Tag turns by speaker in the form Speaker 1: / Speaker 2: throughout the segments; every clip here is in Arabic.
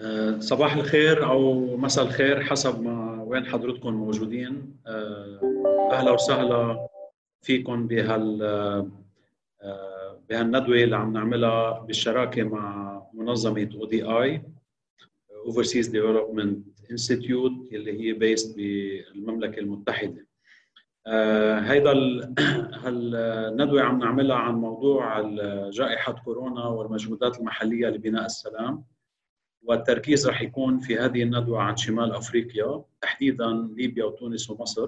Speaker 1: صباح الخير أو مساء الخير حسب ما وين حضرتكم موجودين. أهلا وسهلا فيكم بهالندوة اللي عم نعملها بالشراكة مع منظمة ODI Overseas Development Institute اللي هي بيست بالمملكة المتحدة. هالندوة عم نعملها عن موضوع جائحة كورونا والمجهودات المحلية لبناء السلام، والتركيز رح يكون في هذه الندوة عن شمال أفريقيا تحديداً ليبيا وتونس ومصر.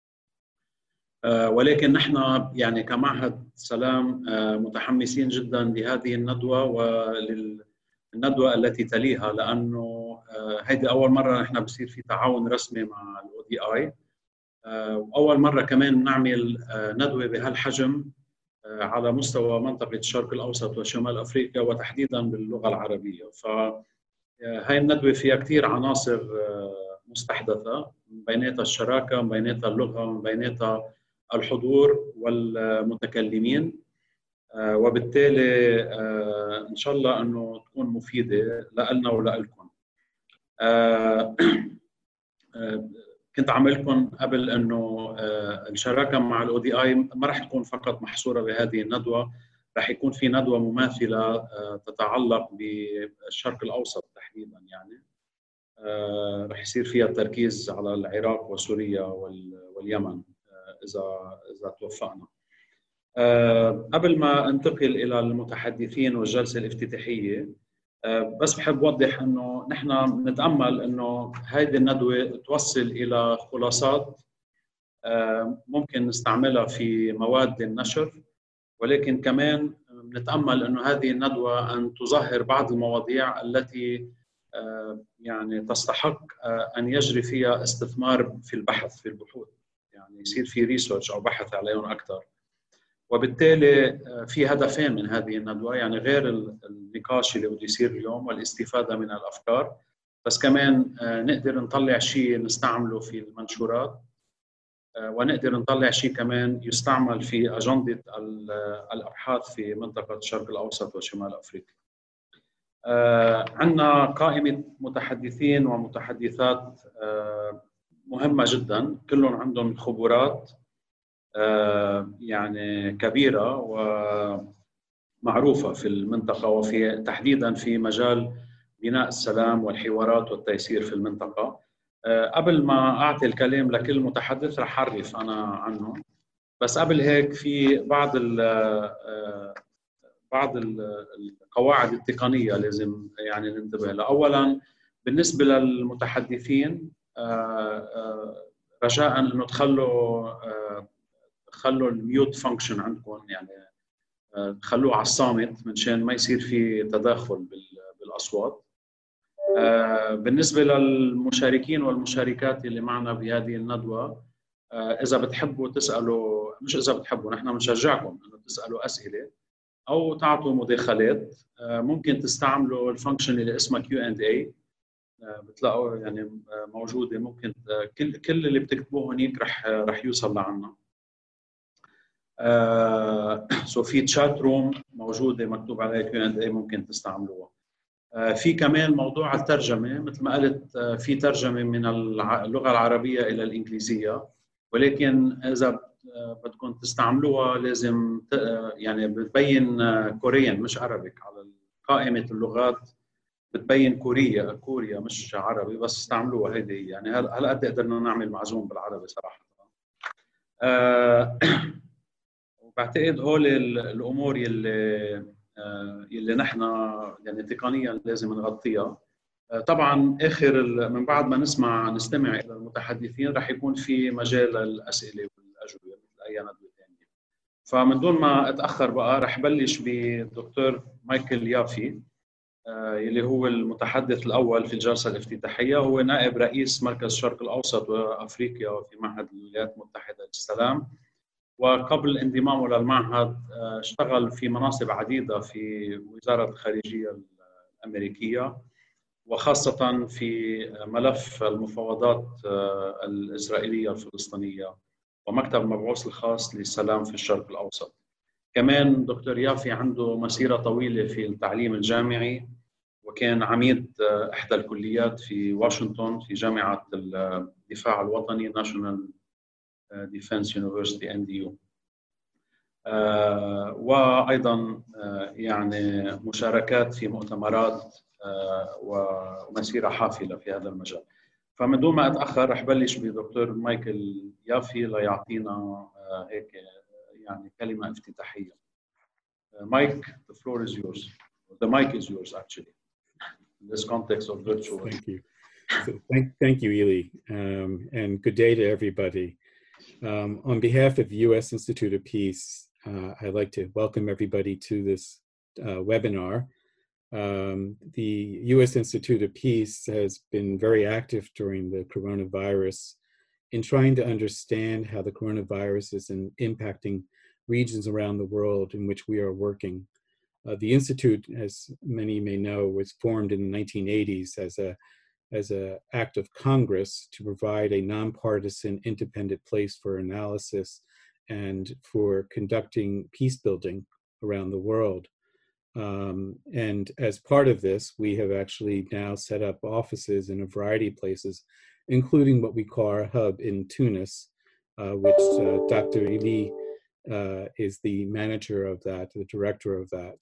Speaker 1: ولكن نحن يعني كمعهد سلام متحمسين جداً لهذه الندوة وللندوة التي تليها، لأنه هيدي أول مرة نحن بصير في تعاون رسمي مع ODI، وأول مرة كمان نعمل ندوة بهالحجم على مستوى منطقة الشرق الأوسط وشمال أفريقيا وتحديداً باللغة العربية. هاي الندوة فيها كثير عناصر مستحدثة، من بيناتها الشراكة، من بيناتها اللغة، من بيناتها الحضور والمتكلمين، وبالتالي إن شاء الله أنه تكون مفيدة لنا ولكم. كنت عاملكم قبل أنه الشراكة مع الODI ما رح تكون فقط محصورة بهذه الندوة، رح يكون في ندوة مماثلة تتعلق بالشرق الأوسط تحديداً، يعني رح يصير فيها التركيز على العراق وسوريا واليمن إذا توفقنا. قبل ما انتقل إلى المتحدثين والجلسة الافتتاحية، بس بحب أوضح أنه نحن نتأمل أنه هذه الندوة توصل إلى خلاصات ممكن نستعملها في مواد النشر، ولكن كمان نتأمل أنه هذه الندوة أن تظهر بعض المواضيع التي يعني تستحق أن يجري فيها استثمار في البحث، في البحوث، يعني يصير في ريسيرش أو بحث عليهم أكثر. وبالتالي في هدفين من هذه الندوة، يعني غير النقاش اللي بده يصير اليوم والاستفادة من الأفكار، بس كمان نقدر نطلع شيء نستعمله في المنشورات، ونقدر نطلع شيء كمان يستعمل في أجندة الأبحاث في منطقة الشرق الأوسط وشمال أفريقيا. عندنا قائمة متحدثين ومتحدثات مهمة جدا، كلهم عندهم خبرات يعني كبيرة ومعروفة في المنطقة، وفي تحديدا في مجال بناء السلام والحوارات والتيسير في المنطقة. قبل ما أعطي الكلام لكل متحدث رح أعرف أنا عنه، بس قبل هيك في بعض القواعد التقنية لازم يعني ننتبه لها. أولاً بالنسبة للمتحدثين رجاءً أنه تخلوا الميوت فانكشن عندكم، يعني تخلوه على الصامت منشان ما يصير في تداخل بالأصوات. بالنسبة للمشاركين والمشاركات اللي معنا بهذه الندوة، إذا بتحبوا تسألوا، مش إذا بتحبوا، نحن بنشجعكم أنه تسألوا أسئلة أو تعطوا مداخلات. ممكن تستعملوا الفانكشن اللي اسمها Q&A، بتلاقوا يعني موجودة، ممكن كل اللي بتكتبوه هنيك رح يوصل لعنا. في تشات روم موجودة مكتوب عليها Q&A ممكن تستعملوها. في كمان موضوع الترجمة، مثل ما قلت في ترجمة من اللغة العربية إلى الإنجليزية، ولكن إذا بدكم تستعملوها لازم يعني بتبين كوريان مش عربيك على قائمة اللغات، بتبين كوريا مش عربي، بس استعملوها هيدي. يعني هلا قد قدرنا نعمل معزوم بالعربي صراحة. وبعتقد هول الأمور يلي نحن يعني تقنيا لازم نغطيها. طبعا من بعد ما نستمع الى المتحدثين رح يكون في مجال للاسئله والاجوبه مثل اي ندوه ثانيه. فمن دون ما اتاخر بقى رح بلش بالدكتور مايكل يافي، اللي هو المتحدث الاول في الجلسه الافتتاحيه. هو نائب رئيس مركز الشرق الاوسط وافريقيا في معهد الولايات المتحده للسلام، وقبل انضمامه للمعهد اشتغل في مناصب عديده في وزاره الخارجيه الامريكيه، وخاصة في ملف المفاوضات الإسرائيلية الفلسطينية ومكتب المبعوث الخاص للسلام في الشرق الأوسط. كمان دكتور يافي عنده مسيرة طويلة في التعليم الجامعي، وكان عميد إحدى الكليات في واشنطن في جامعة الدفاع الوطني National Defense University NDU. وأيضا يعني مشاركات في مؤتمرات ومسيرة حافلة في هذا المجال. فمن دون ما أتأخر رح بلش بدكتور مايكل يافي ليعطينا هيك يعني كلمة افتتاحية. Mike, the floor is yours. The mic is yours, actually, in this context of virtual.
Speaker 2: Thank you. So thank you, Ely, and good day to everybody. On behalf of the U.S. Institute of Peace, I'd like to welcome everybody to this webinar. The U.S. Institute of Peace has been very active during the coronavirus in trying to understand how the coronavirus is impacting regions around the world in which we are working. The Institute, as many may know, was formed in the 1980s as an act of Congress to provide a nonpartisan, independent place for analysis and for conducting peace building around the world. And as part of this, we have actually now set up offices in a variety of places, including what we call our hub in Tunis, which Dr. Ely is the manager of that, the director of that.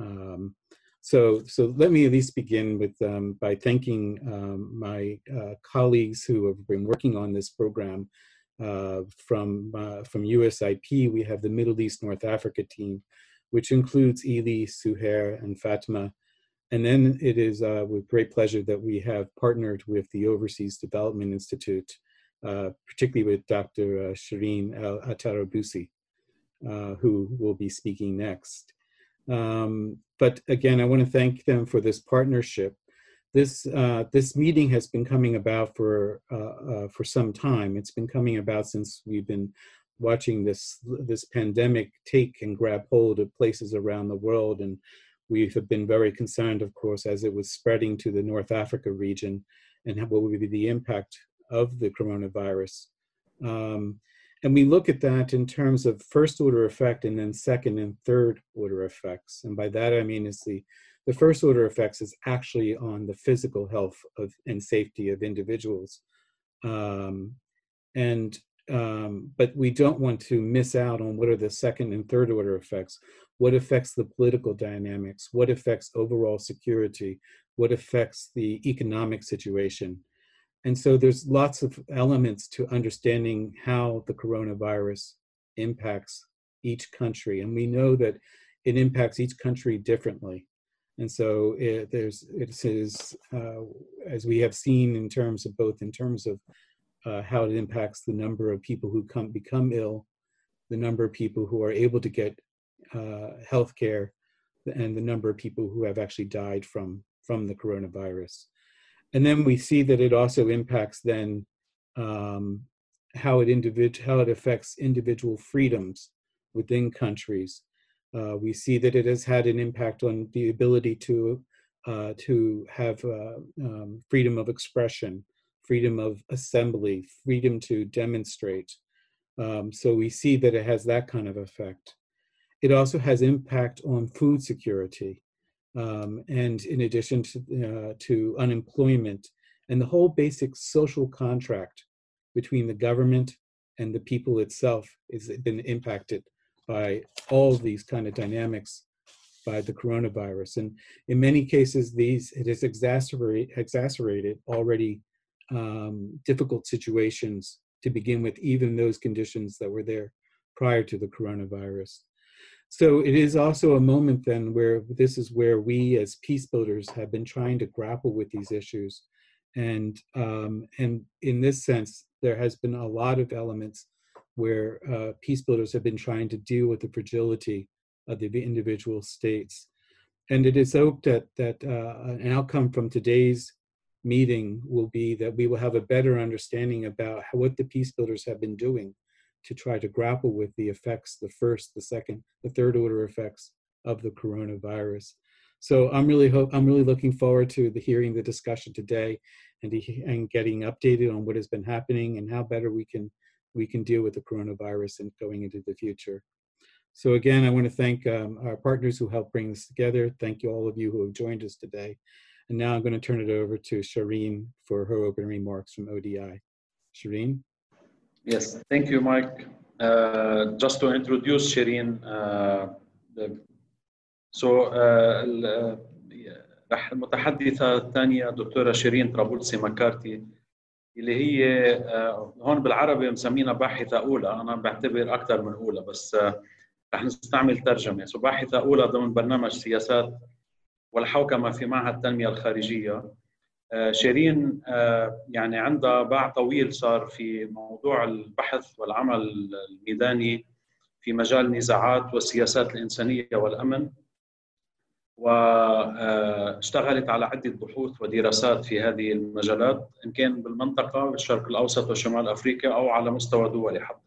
Speaker 2: So let me at least begin with by thanking my colleagues who have been working on this program. From USIP, we have the Middle East North Africa team, which includes Ely, Suhair, and Fatima. And then it is with great pleasure that we have partnered with the Overseas Development Institute, particularly with Dr. Shireen Al-Atarabusi, who will be speaking next. But again, I want to thank them for this partnership. This meeting has been coming about for some time. It's been coming about since we've been watching this pandemic take and grab hold of places around the world, and we have been very concerned, of course, as it was spreading to the North Africa region, and what would be the impact of the coronavirus. And we look at that in terms of first order effect and then second and third order effects. And by that, I mean is the first order effects is actually on the physical health and safety of individuals. But we don't want to miss out on what are the second and third order effects. What affects the political dynamics? What affects overall security? What affects the economic situation? And so there's lots of elements to understanding how the coronavirus impacts each country. And we know that it impacts each country differently. And so it is, as we have seen in terms of how it impacts the number of people who become ill, the number of people who are able to get health care, and the number of people who have actually died from the coronavirus. And then we see that it also impacts then how it affects individual freedoms within countries. We see that it has had an impact on the ability to have freedom of expression, freedom of assembly, freedom to demonstrate. So we see that it has that kind of effect. It also has impact on food security. And in addition to unemployment and the whole basic social contract between the government and the people itself has been impacted by all of these kind of dynamics by the coronavirus. And in many cases, it has exacerbated already difficult situations to begin with, even those conditions that were there prior to the coronavirus. So it is also a moment then where this is where we as peace builders have been trying to grapple with these issues. And in this sense, there has been a lot of elements where peace builders have been trying to deal with the fragility of the individual states. And it is hoped that an outcome from today's meeting will be that we will have a better understanding about what the peace builders have been doing to try to grapple with the effects, the first, the second, the third order effects of the coronavirus. So I'm really looking forward to hearing the discussion today and getting updated on what has been happening and how better we can deal with the coronavirus and going into the future. So again, I want to thank our partners who helped bring this together. Thank you all of you who have joined us today. And now I'm going to turn it over to Shireen for her opening remarks from ODI. Shireen?
Speaker 1: Yes, thank you, Mike. Just to introduce Shireen, رح المتحدثة الثانية دكتورة شيرين طرابلسي مكارتي، اللي هي هون بالعربي مسمينا باحثة أولى، أنا بعتبر أكثر من أولى بس رح نستعمل ترجمة. باحثة أولى ضمن برنامج سياسات والحوكمة في معهد التنمية الخارجية. شيرين يعني عندها باع طويل صار في موضوع البحث والعمل الميداني في مجال النزاعات والسياسات الإنسانية والأمن، واشتغلت على عدة بحوث ودراسات في هذه المجالات إن كان بالمنطقة بالشرق الأوسط وشمال أفريقيا أو على مستوى دولي حتى.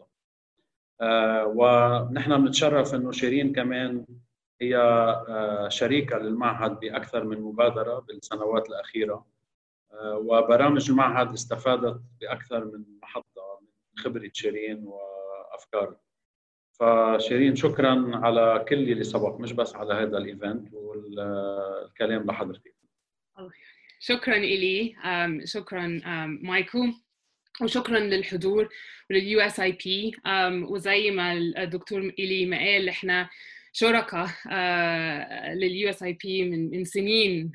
Speaker 1: ونحن بنتشرف إنه شيرين كمان هي شريكة للمعهد بأكثر من مبادرة بالسنوات الأخيرة، وبرامج المعهد استفادت بأكثر من محطة من خبرة شيرين وأفكارها. فشيرين شكرا على كل اللي سبق، مش بس على هذا الايفنت، والكلام لحضرتك.
Speaker 3: شكرا إلي، شكرا مايكل، وشكرا للحضور ولليو اس اي بي. وزي ما الدكتور إلي ما قال احنا شركاء لليو اس اي بي من سنين،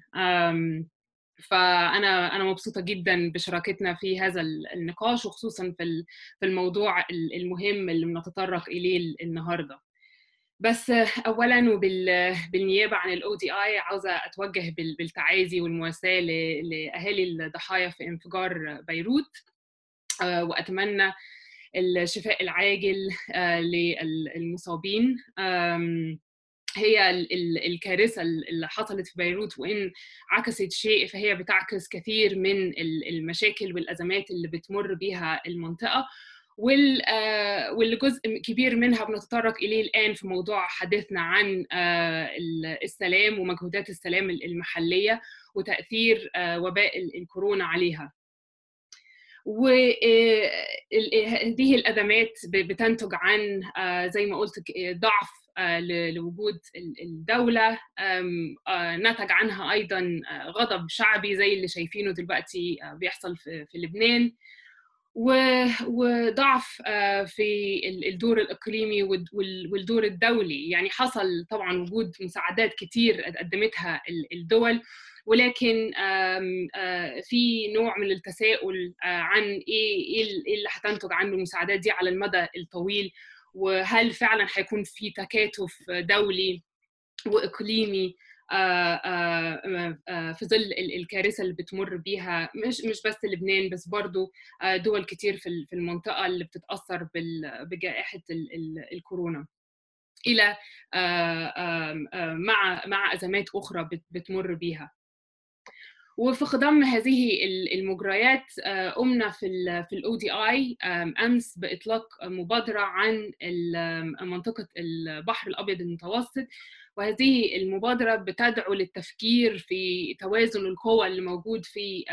Speaker 3: فأنا مبسوطة جدا بشراكتنا في هذا النقاش، وخصوصا في الموضوع المهم اللي بنتطرق إليه النهاردة. بس أولا وبالنيابة عن الODI عاوزة أتوجه بالتعازي والمواساة لأهالي الضحايا في انفجار بيروت، وأتمنى الشفاء العاجل للمصابين. هي الكارثة اللي حصلت في بيروت وإن عكست شيء فهي بتعكس كثير من المشاكل والأزمات اللي بتمر بيها المنطقة، واللي جزء كبير منها بنتطرق إليه الآن في موضوع حديثنا عن السلام ومجهودات السلام المحلية وتأثير وباء الكورونا عليها. وهذه الأزمات بتنتج عن زي ما قلت ضعف لوجود الدولة، نتج عنها أيضا غضب شعبي زي اللي شايفينه دلوقتي بيحصل في لبنان، وضعف في الدور الإقليمي والدور الدولي. يعني حصل طبعا وجود مساعدات كتير قدمتها الدول، ولكن في نوع من التساؤل عن ايه اللي هتنتج عنه المساعدات دي على المدى الطويل، وهل فعلا هيكون في تكاتف دولي وإقليمي في ظل الكارثة اللي بتمر بيها مش بس لبنان بس برضو دول كتير في المنطقة اللي بتتأثر بجائحة الكورونا، إلى مع أزمات أخرى بتمر بيها. وفي خضم هذه المجريات قمنا في الODI أمس بإطلاق مبادرة عن منطقة البحر الأبيض المتوسط، وهذه المبادرة بتدعو للتفكير في توازن القوى اللي موجود في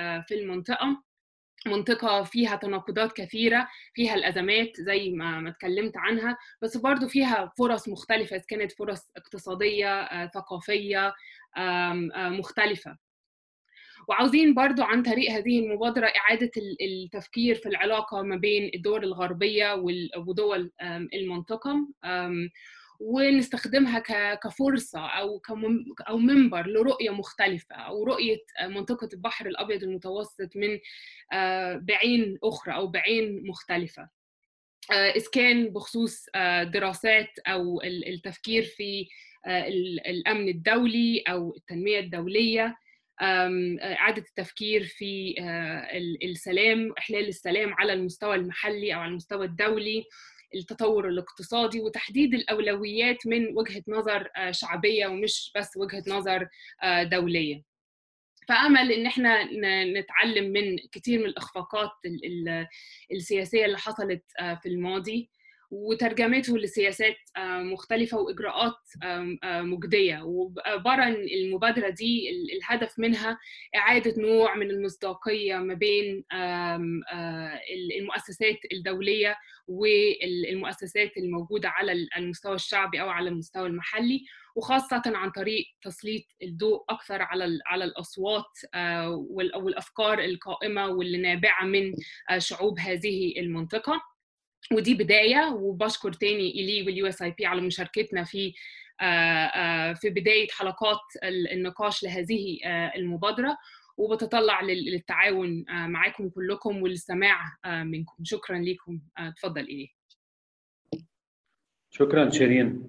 Speaker 3: منطقة فيها تناقضات كثيرة، فيها الأزمات زي ما اتكلمت عنها، بس برضو فيها فرص مختلفة، إذا كانت فرص اقتصادية ثقافية مختلفة. وعاوزين برضو عن طريق هذه المبادرة إعادة التفكير في العلاقة ما بين الدول الغربية ودول المنطقة، ونستخدمها كفرصة أو منبر لرؤية مختلفة، أو رؤية منطقة البحر الأبيض المتوسط من بعين أخرى أو بعين مختلفة، إذا كان بخصوص دراسات أو التفكير في الأمن الدولي أو التنمية الدولية، إعادة التفكير في السلام، إحلال السلام على المستوى المحلي أو على المستوى الدولي، التطور الاقتصادي، وتحديد الأولويات من وجهة نظر شعبية ومش بس وجهة نظر دولية. فأمل إن إحنا نتعلم من كتير من الإخفاقات السياسية اللي حصلت في الماضي، وترجمته لسياسات مختلفة وإجراءات مجدية. وبرى المبادرة دي الهدف منها إعادة نوع من المصداقية ما بين المؤسسات الدولية والمؤسسات الموجودة على المستوى الشعبي أو على المستوى المحلي، وخاصة عن طريق تسليط الضوء أكثر على الأصوات والأفكار القائمة واللي نابعة من شعوب هذه المنطقة. ودي بداية، وبشكر تاني إلي والUSIP على مشاركتنا في بداية حلقات النقاش لهذه المبادرة، وبتطلع للتعاون معاكم كلكم والسماع منكم. شكرا لكم. تفضل إلي.
Speaker 1: شكرا شيرين.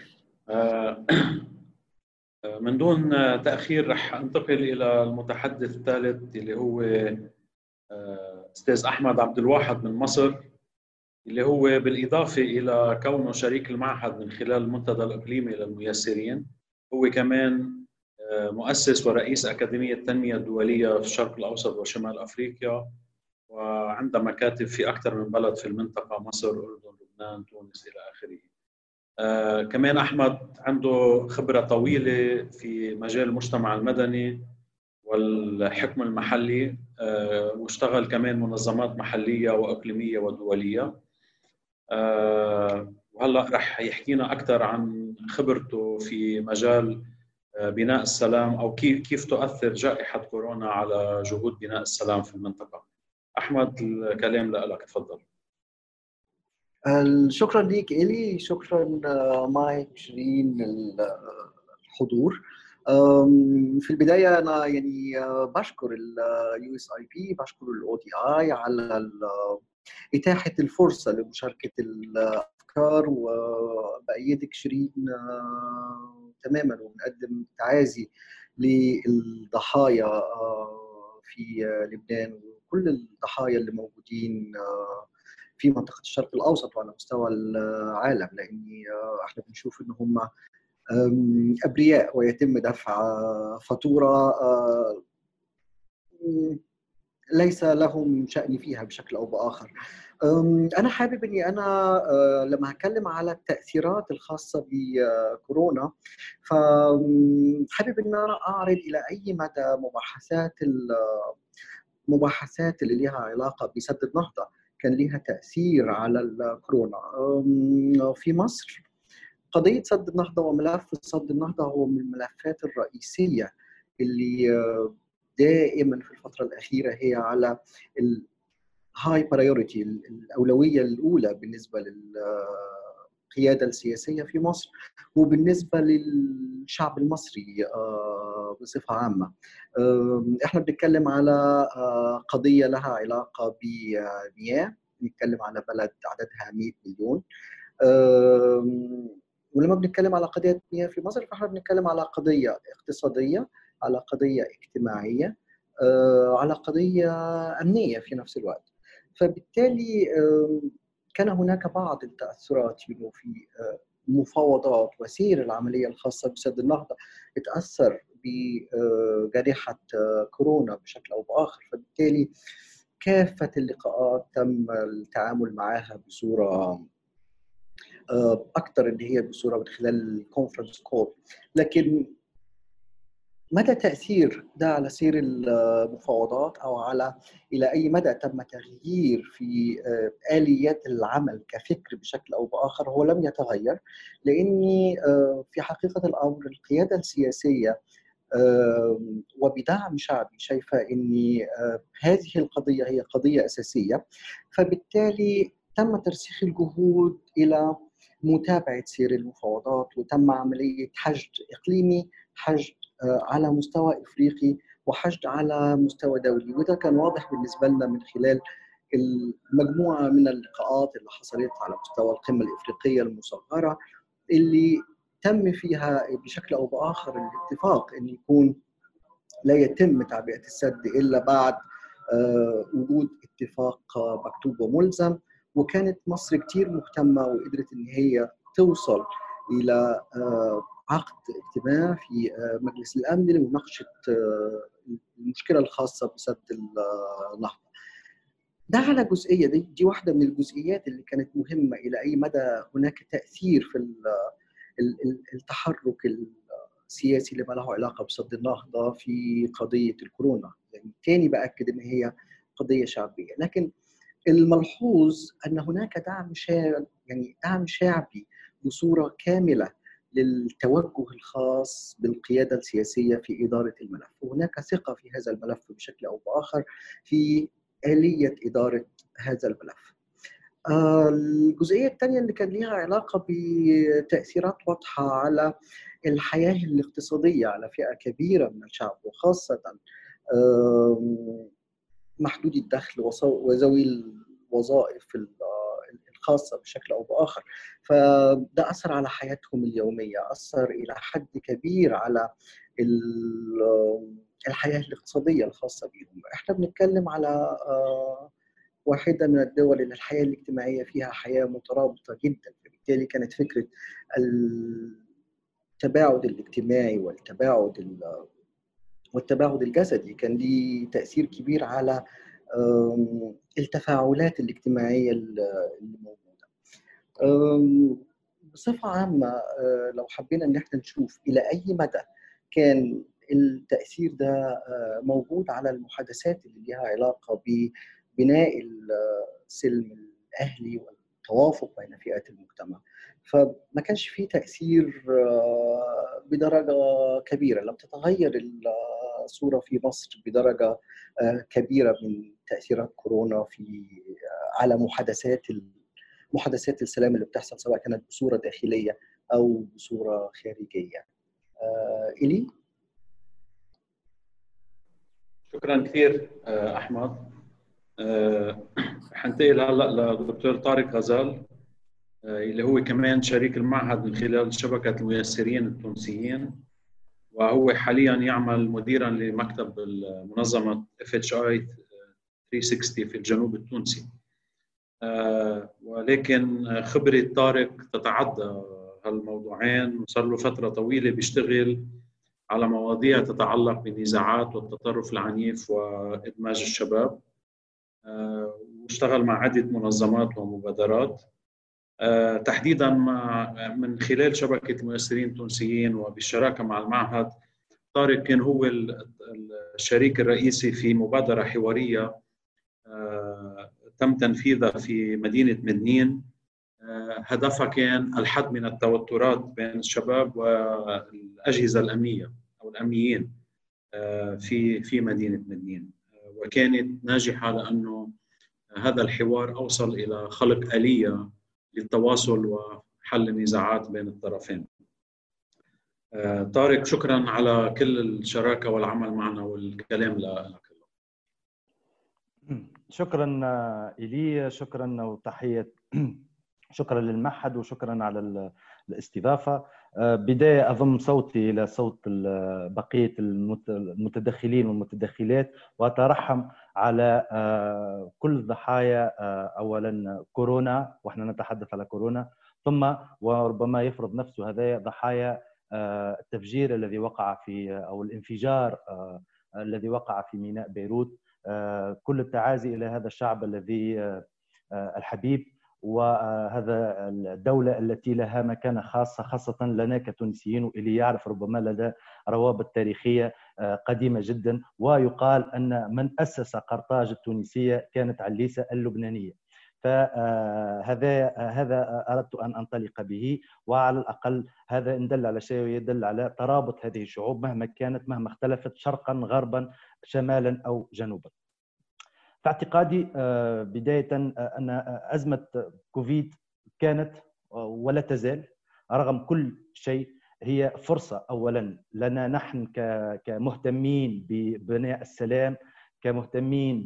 Speaker 1: من دون تأخير رح أنتقل إلى المتحدث الثالث اللي هو أستاذ أحمد عبد الواحد من مصر، اللي هو بالإضافة إلى كونه شريك المعهد من خلال المنتدى الإقليمي للميسرين، هو كمان مؤسس ورئيس أكاديمية التنمية الدولية في الشرق الأوسط وشمال أفريقيا، وعنده مكاتب في أكثر من بلد في المنطقة: مصر، أردن، لبنان، تونس إلى آخره. كمان أحمد عنده خبرة طويلة في مجال المجتمع المدني والحكم المحلي، واشتغل كمان منظمات محلية وإقليمية ودولية. وهلأ رح يحكينا أكثر عن خبرته في مجال بناء السلام، أو كيف تؤثر جائحة كورونا على جهود بناء السلام في المنطقة. أحمد، الكلام لك، تفضل.
Speaker 4: شكرا ليك إلي، شكرا مايك، شيرين، الحضور. في البداية أنا يعني بشكر USIP، بشكر ODI على إتاحة الفرصة لمشاركة الأفكار، وبأيدك شيرين تماما، ونقدم تعازي للضحايا في لبنان وكل الضحايا اللي موجودين في منطقة الشرق الأوسط وعلى مستوى العالم، لأن احنا بنشوف إن هم أبرياء ويتم دفع فاتورة ليس لهم شأن فيها بشكل أو بآخر. أنا حابب أني أنا لما هتكلم على التأثيرات الخاصة بكورونا، فحابب أن أنا أعرض إلى أي مدى مباحثات اللي لها علاقة بسد النهضة كان لها تأثير على الكورونا. في مصر قضية سد النهضة وملف سد النهضة هو من الملفات الرئيسية اللي دائما في الفترة الأخيرة هي على الهاي برايورتي، الأولوية الأولى بالنسبة للقيادة السياسية في مصر وبالنسبة للشعب المصري بصفة عامة. احنا بنتكلم على قضية لها علاقة بمياه، بنتكلم على بلد عددها 100 مليون. ولما بنتكلم على قضية مياه في مصر فاحنا بنتكلم على قضية اقتصادية، على قضية اجتماعية، على قضية أمنية في نفس الوقت. فبالتالي كان هناك بعض التأثرات في مفاوضات وسير العملية الخاصة بسد النهضة اتأثر بجائحة كورونا بشكل أو بآخر. فبالتالي كافة اللقاءات تم التعامل معها بصورة أكثر اللي هي بصورة من خلال الكونفرنس كول. لكن مدى تأثير ده على سير المفاوضات أو على إلى أي مدى تم تغيير في آليات العمل كفكر بشكل أو بآخر هو لم يتغير، لأني في حقيقة الأمر القيادة السياسية وبدعم شعبي شايفة أن هذه القضية هي قضية أساسية. فبالتالي تم ترسيخ الجهود إلى متابعة سير المفاوضات، وتم عملية حشد إقليمي، حشد على مستوى إفريقي، وحشد على مستوى دولي. وده كان واضح بالنسبة لنا من خلال المجموعة من اللقاءات اللي حصلت على مستوى القمة الإفريقية المصغرة اللي تم فيها بشكل أو بآخر الاتفاق أن يكون لا يتم تعبئة السد إلا بعد وجود اتفاق مكتوب وملزم. وكانت مصر كتير مهتمة وقدرت أن هي توصل إلى عقد اجتماع في مجلس الأمن لمناقشة المشكلة الخاصة بسد النهضة. ده على جزئية، دي واحدة من الجزئيات اللي كانت مهمة إلى أي مدى هناك تأثير في التحرك السياسي اللي ما له علاقة بصد النهضة في قضية الكورونا. يعني تاني بأكد إن هي قضية شعبية، لكن الملحوظ أن هناك دعم شعبي بصورة كاملة للتوجه الخاص بالقيادة السياسية في إدارة الملف، وهناك ثقة في هذا الملف بشكل أو بآخر في آلية إدارة هذا الملف. الجزئية الثانية اللي كان لها علاقة بتأثيرات واضحة على الحياة الاقتصادية على فئة كبيرة من الشعب، وخاصة محدودي الدخل وذوي الوظائف الخاصة بشكل أو بآخر. فده أثر على حياتهم اليومية، أثر إلى حد كبير على الحياة الاقتصادية الخاصة بهم. إحنا بنتكلم على واحدة من الدول اللي الحياة الاجتماعية فيها حياة مترابطة جدا، فبالتالي كانت فكرة التباعد الاجتماعي والتباعد الجسدي كان ليه تأثير كبير على التفاعلات الاجتماعية اللي موجودة. بصفة عامة لو حبينا ان احنا نشوف الى اي مدى كان التأثير ده موجود على المحادثات اللي لها علاقة ببناء السلم الأهلي والتوافق بين فئات المجتمع، فما كانش فيه تأثير بدرجة كبيرة. لم تتغير الصورة في مصر بدرجة كبيرة من تأثيرات كورونا على محادثات السلام اللي بتحصل، سواء كانت بصورة داخلية أو بصورة خارجية. إلي؟
Speaker 1: شكرا كثير أحمد. حنتقل هلا لدكتور طارق غزال اللي هو كمان شريك المعهد من خلال شبكة الميسرين التونسيين، وهو حاليا يعمل مديرا لمكتب المنظمة FHI 360 في الجنوب التونسي. ولكن خبرة طارق تتعدى هالموضوعين، وصار له فترة طويلة بيشتغل على مواضيع تتعلق بالنزاعات والتطرف العنيف وإدماج الشباب، واشتغل مع عدة منظمات ومبادرات تحديدا من خلال شبكة الميسرين التونسيين وبالشراكة مع المعهد. طارق كان هو الشريك الرئيسي في مبادرة حوارية تم تنفيذها في مدينة مدنين، هدفها كان الحد من التوترات بين الشباب والأجهزة الأمنية أو الأمنيين في مدينة مدنين، وكانت ناجحة لأنه هذا الحوار أوصل إلى خلق آلية للتواصل وحل النزاعات بين الطرفين. طارق، شكرا على كل الشراكة والعمل معنا والكلام لك.
Speaker 5: شكرا إلي، شكرا وتحية، شكرا للمعهد وشكرا على الاستضافة. بداية أضم صوتي إلى صوت بقية المتدخلين والمتدخلات، وأترحم على كل ضحايا أولا كورونا، وإحنا نتحدث على كورونا، ثم وربما يفرض نفسه هذا ضحايا التفجير الذي وقع في أو الانفجار الذي وقع في ميناء بيروت. كل التعازي إلى هذا الشعب الذي الحبيب، وهذا الدولة التي لها مكانة خاصة، خاصة لنا كتونسيين، واللي يعرف ربما لدى روابط تاريخية قديمة جدا. ويقال أن من أسس قرطاج التونسية كانت عليسة اللبنانية. فهذا أردت أن أنطلق به، وعلى الأقل هذا إن دل على شيء يدل على ترابط هذه الشعوب مهما كانت، مهما اختلفت، شرقا غربا شمالا أو جنوبا. في اعتقادي بداية أن أزمة كوفيد كانت ولا تزال رغم كل شيء هي فرصة أولا لنا نحن كمهتمين ببناء السلام، كمهتمين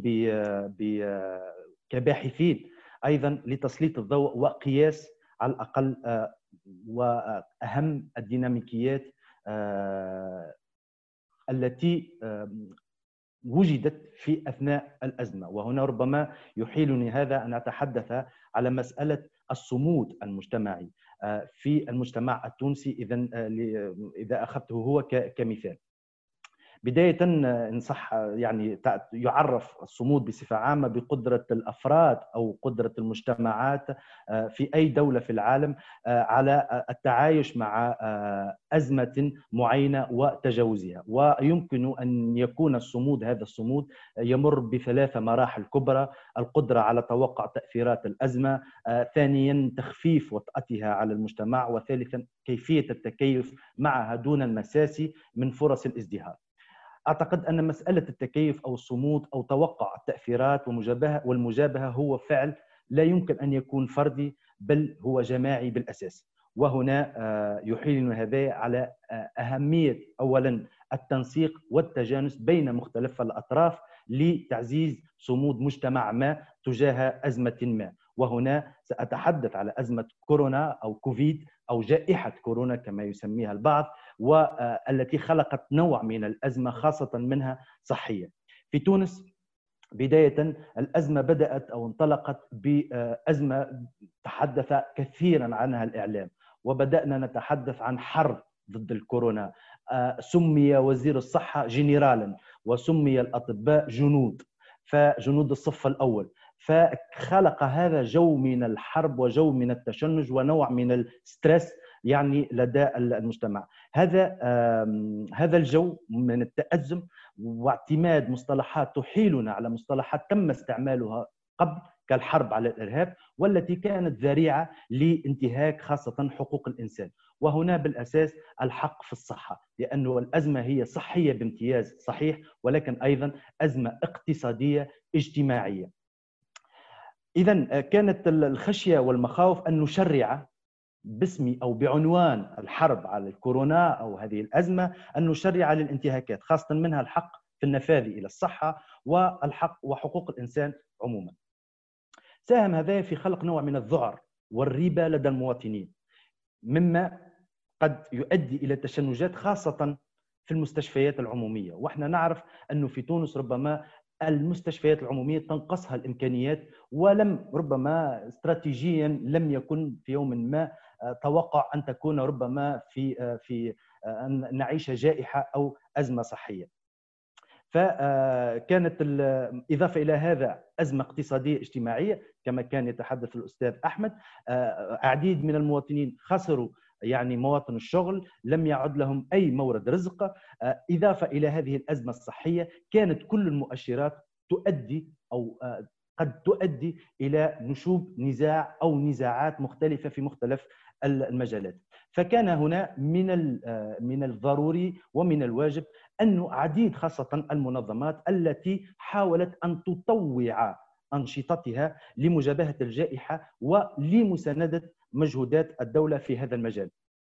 Speaker 5: كباحثين أيضا لتسليط الضوء وقياس على الأقل وأهم الديناميكيات التي وجدت في أثناء الأزمة. وهنا ربما يحيلني هذا أن أتحدث على مسألة الصمود المجتمعي في المجتمع التونسي إذا أخذته هو كمثال. بداية إن صح يعني يعرف الصمود بصفة عامة بقدرة الأفراد أو قدرة المجتمعات في أي دولة في العالم على التعايش مع أزمة معينة وتجاوزها. ويمكن أن يكون الصمود، هذا الصمود يمر بثلاث مراحل كبرى: القدرة على توقع تأثيرات الأزمة، ثانيا تخفيف وطأتها على المجتمع، وثالثا كيفية التكيف معها دون المساس من فرص الازدهار. أعتقد أن مسألة التكيف أو الصمود أو توقع التأثيرات والمجابهة هو فعل لا يمكن أن يكون فردي، بل هو جماعي بالأساس. وهنا يحيلنا هذا على أهمية أولا التنسيق والتجانس بين مختلف الأطراف لتعزيز صمود مجتمع ما تجاه أزمة ما. وهنا سأتحدث على أزمة كورونا أو كوفيد أو جائحة كورونا كما يسميها البعض، والتي خلقت نوع من الأزمة خاصة منها صحية. في تونس بداية الأزمة بدأت أو انطلقت بأزمة تحدث كثيرا عنها الإعلام، وبدأنا نتحدث عن حرب ضد الكورونا. سمي وزير الصحة جنرالا وسمي الأطباء جنود، فجنود الصف الأول. فخلق هذا جو من الحرب وجو من التشنج ونوع من الستريس يعني لدى المجتمع. هذا الجو من التأزم واعتماد مصطلحات تحيلنا على مصطلحات تم استعمالها قبل كالحرب على الإرهاب، والتي كانت ذريعة لانتهاك خاصة حقوق الإنسان. وهنا بالأساس الحق في الصحة، لأن الأزمة هي صحية بامتياز صحيح، ولكن أيضا أزمة اقتصادية اجتماعية. إذن كانت الخشية والمخاوف أن نشرع باسم أو بعنوان الحرب على الكورونا أو هذه الأزمة، أن نشرع للانتهاكات خاصة منها الحق في النفاذ إلى الصحة والحق وحقوق الإنسان عموما. ساهم هذا في خلق نوع من الذعر والريبة لدى المواطنين، مما قد يؤدي إلى تشنجات خاصة في المستشفيات العمومية. وإحنا نعرف أنه في تونس ربما المستشفيات العمومية تنقصها الإمكانيات، ولم ربما استراتيجيا لم يكن في يوم ما توقع أن تكون ربما في أن نعيش جائحة أو أزمة صحية. فكانت إضافة إلى هذا أزمة اقتصادية اجتماعية كما كان يتحدث الأستاذ أحمد. عديد من المواطنين خسروا يعني مواطن الشغل، لم يعد لهم أي مورد رزق. إضافة إلى هذه الأزمة الصحية كانت كل المؤشرات تؤدي أو قد تؤدي إلى نشوب نزاع أو نزاعات مختلفة في مختلف المجالات. فكان هنا من الضروري ومن الواجب أن عديد خاصة المنظمات التي حاولت أن تطوع أنشطتها لمجابهة الجائحة ولمساندة مجهودات الدولة في هذا المجال.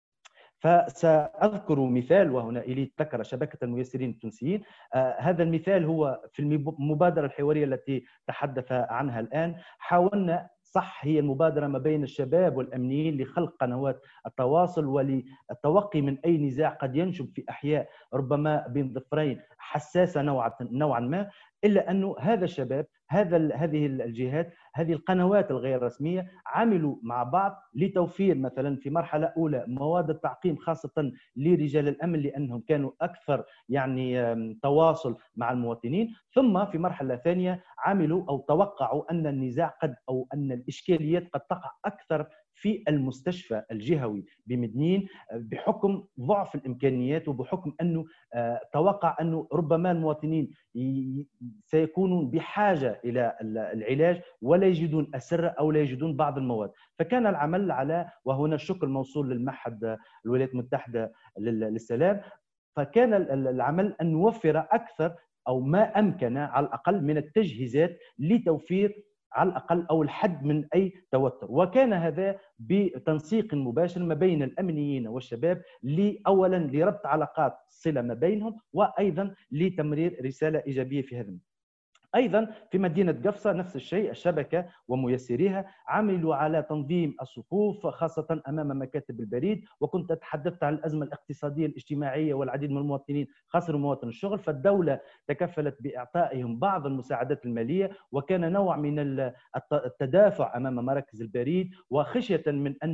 Speaker 5: فسأذكر مثال، وهنا إلي ذكر شبكة الميسرين التونسيين. هذا المثال هو في المبادرة الحوارية التي تحدث عنها الآن. حاولنا، صح هي المبادرة ما بين الشباب والأمنيين لخلق قنوات التواصل وللتوقي من أي نزاع قد ينشب في أحياء ربما بين ظفرين حساسة نوعا ما، إلا أنه هذا الشباب هذه الجهات هذه القنوات الغير رسمية عملوا مع بعض لتوفير مثلا في مرحلة أولى مواد التعقيم خاصة لرجال الأمن لأنهم كانوا أكثر يعني تواصل مع المواطنين، ثم في مرحلة ثانية عملوا أو توقعوا أن النزاع قد أو أن الإشكاليات قد تقع أكثر في المستشفى الجهوي بمدنين بحكم ضعف الإمكانيات وبحكم أنه توقع أنه ربما المواطنين سيكونون بحاجة إلى العلاج ولا يجدون أسرة أو لا يجدون بعض المواد. فكان العمل على، وهنا الشكر موصول للمعهد الولايات المتحدة للسلام، فكان العمل أن نوفر أكثر أو ما أمكن على الأقل من التجهيزات لتوفير على الأقل أو الحد من أي توتر. وكان هذا بتنسيق مباشر ما بين الأمنيين والشباب أولا لربط علاقات صلة ما بينهم، وأيضا لتمرير رسالة إيجابية في هذا. أيضا في مدينة قفصة نفس الشيء، الشبكة وميسريها عملوا على تنظيم الصفوف خاصة أمام مكاتب البريد. وكنت تحدثت عن الأزمة الاقتصادية الاجتماعية والعديد من المواطنين خسروا مواطن الشغل، فالدولة تكفلت بإعطائهم بعض المساعدات المالية، وكان نوع من التدافع أمام مراكز البريد، وخشية من أن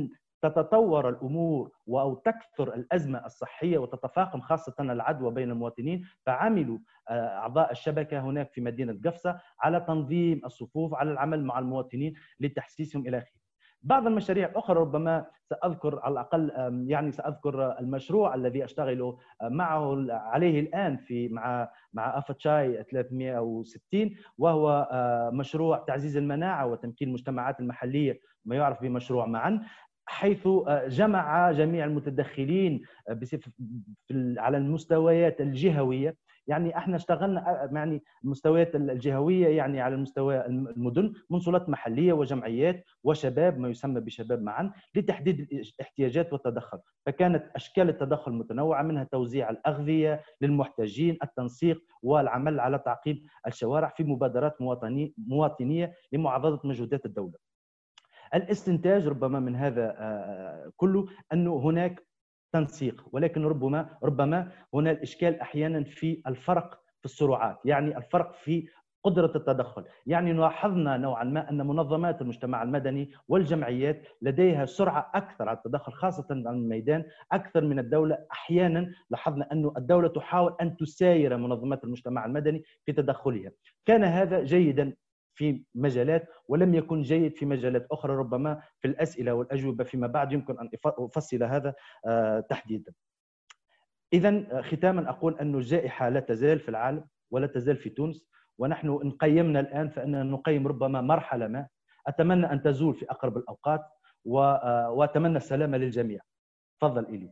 Speaker 5: تتطور الأمور أو تكثر الأزمة الصحية وتتفاقم خاصة العدوى بين المواطنين، فعملوا أعضاء الشبكة هناك في مدينة قفصة على تنظيم الصفوف، على العمل مع المواطنين لتحسيسهم إلى آخره. بعض المشاريع الأخرى ربما سأذكر على الأقل، يعني سأذكر المشروع الذي أشتغل معه عليه الآن مع أفتشاي 360، وهو مشروع تعزيز المناعة وتمكين المجتمعات المحلية، ما يعرف بمشروع معا، حيث جمع جميع المتدخلين على المستويات الجهوية. يعني احنا اشتغلنا يعني المستويات الجهويه، يعني على المستوى المدن، منصولات محليه وجمعيات وشباب، ما يسمى بشباب معا، لتحديد الاحتياجات والتدخل. فكانت اشكال التدخل متنوعه، منها توزيع الاغذيه للمحتاجين، التنسيق، والعمل على تعقيم الشوارع في مبادرات مواطنيه لمعاضده مجهودات الدوله. الاستنتاج ربما من هذا كله انه هناك تنسيق، ولكن ربما هنا الإشكال أحيانا في الفرق في السرعات، يعني الفرق في قدرة التدخل. يعني لاحظنا نوعا ما أن منظمات المجتمع المدني والجمعيات لديها سرعة أكثر على التدخل، خاصة على الميدان، أكثر من الدولة. أحيانا لاحظنا أن الدولة تحاول أن تساير منظمات المجتمع المدني في تدخلها. كان هذا جيدا في مجالات ولم يكن جيد في مجالات أخرى، ربما في الأسئلة والأجوبة فيما بعد يمكن أن أفصل هذا تحديدا. إذن ختاما أقول أن الجائحة لا تزال في العالم ولا تزال في تونس، ونحن إن قيمنا الآن فإننا نقيم ربما مرحلة ما. أتمنى أن تزول في أقرب الأوقات، وأتمنى السلامة للجميع. تفضل إيلي.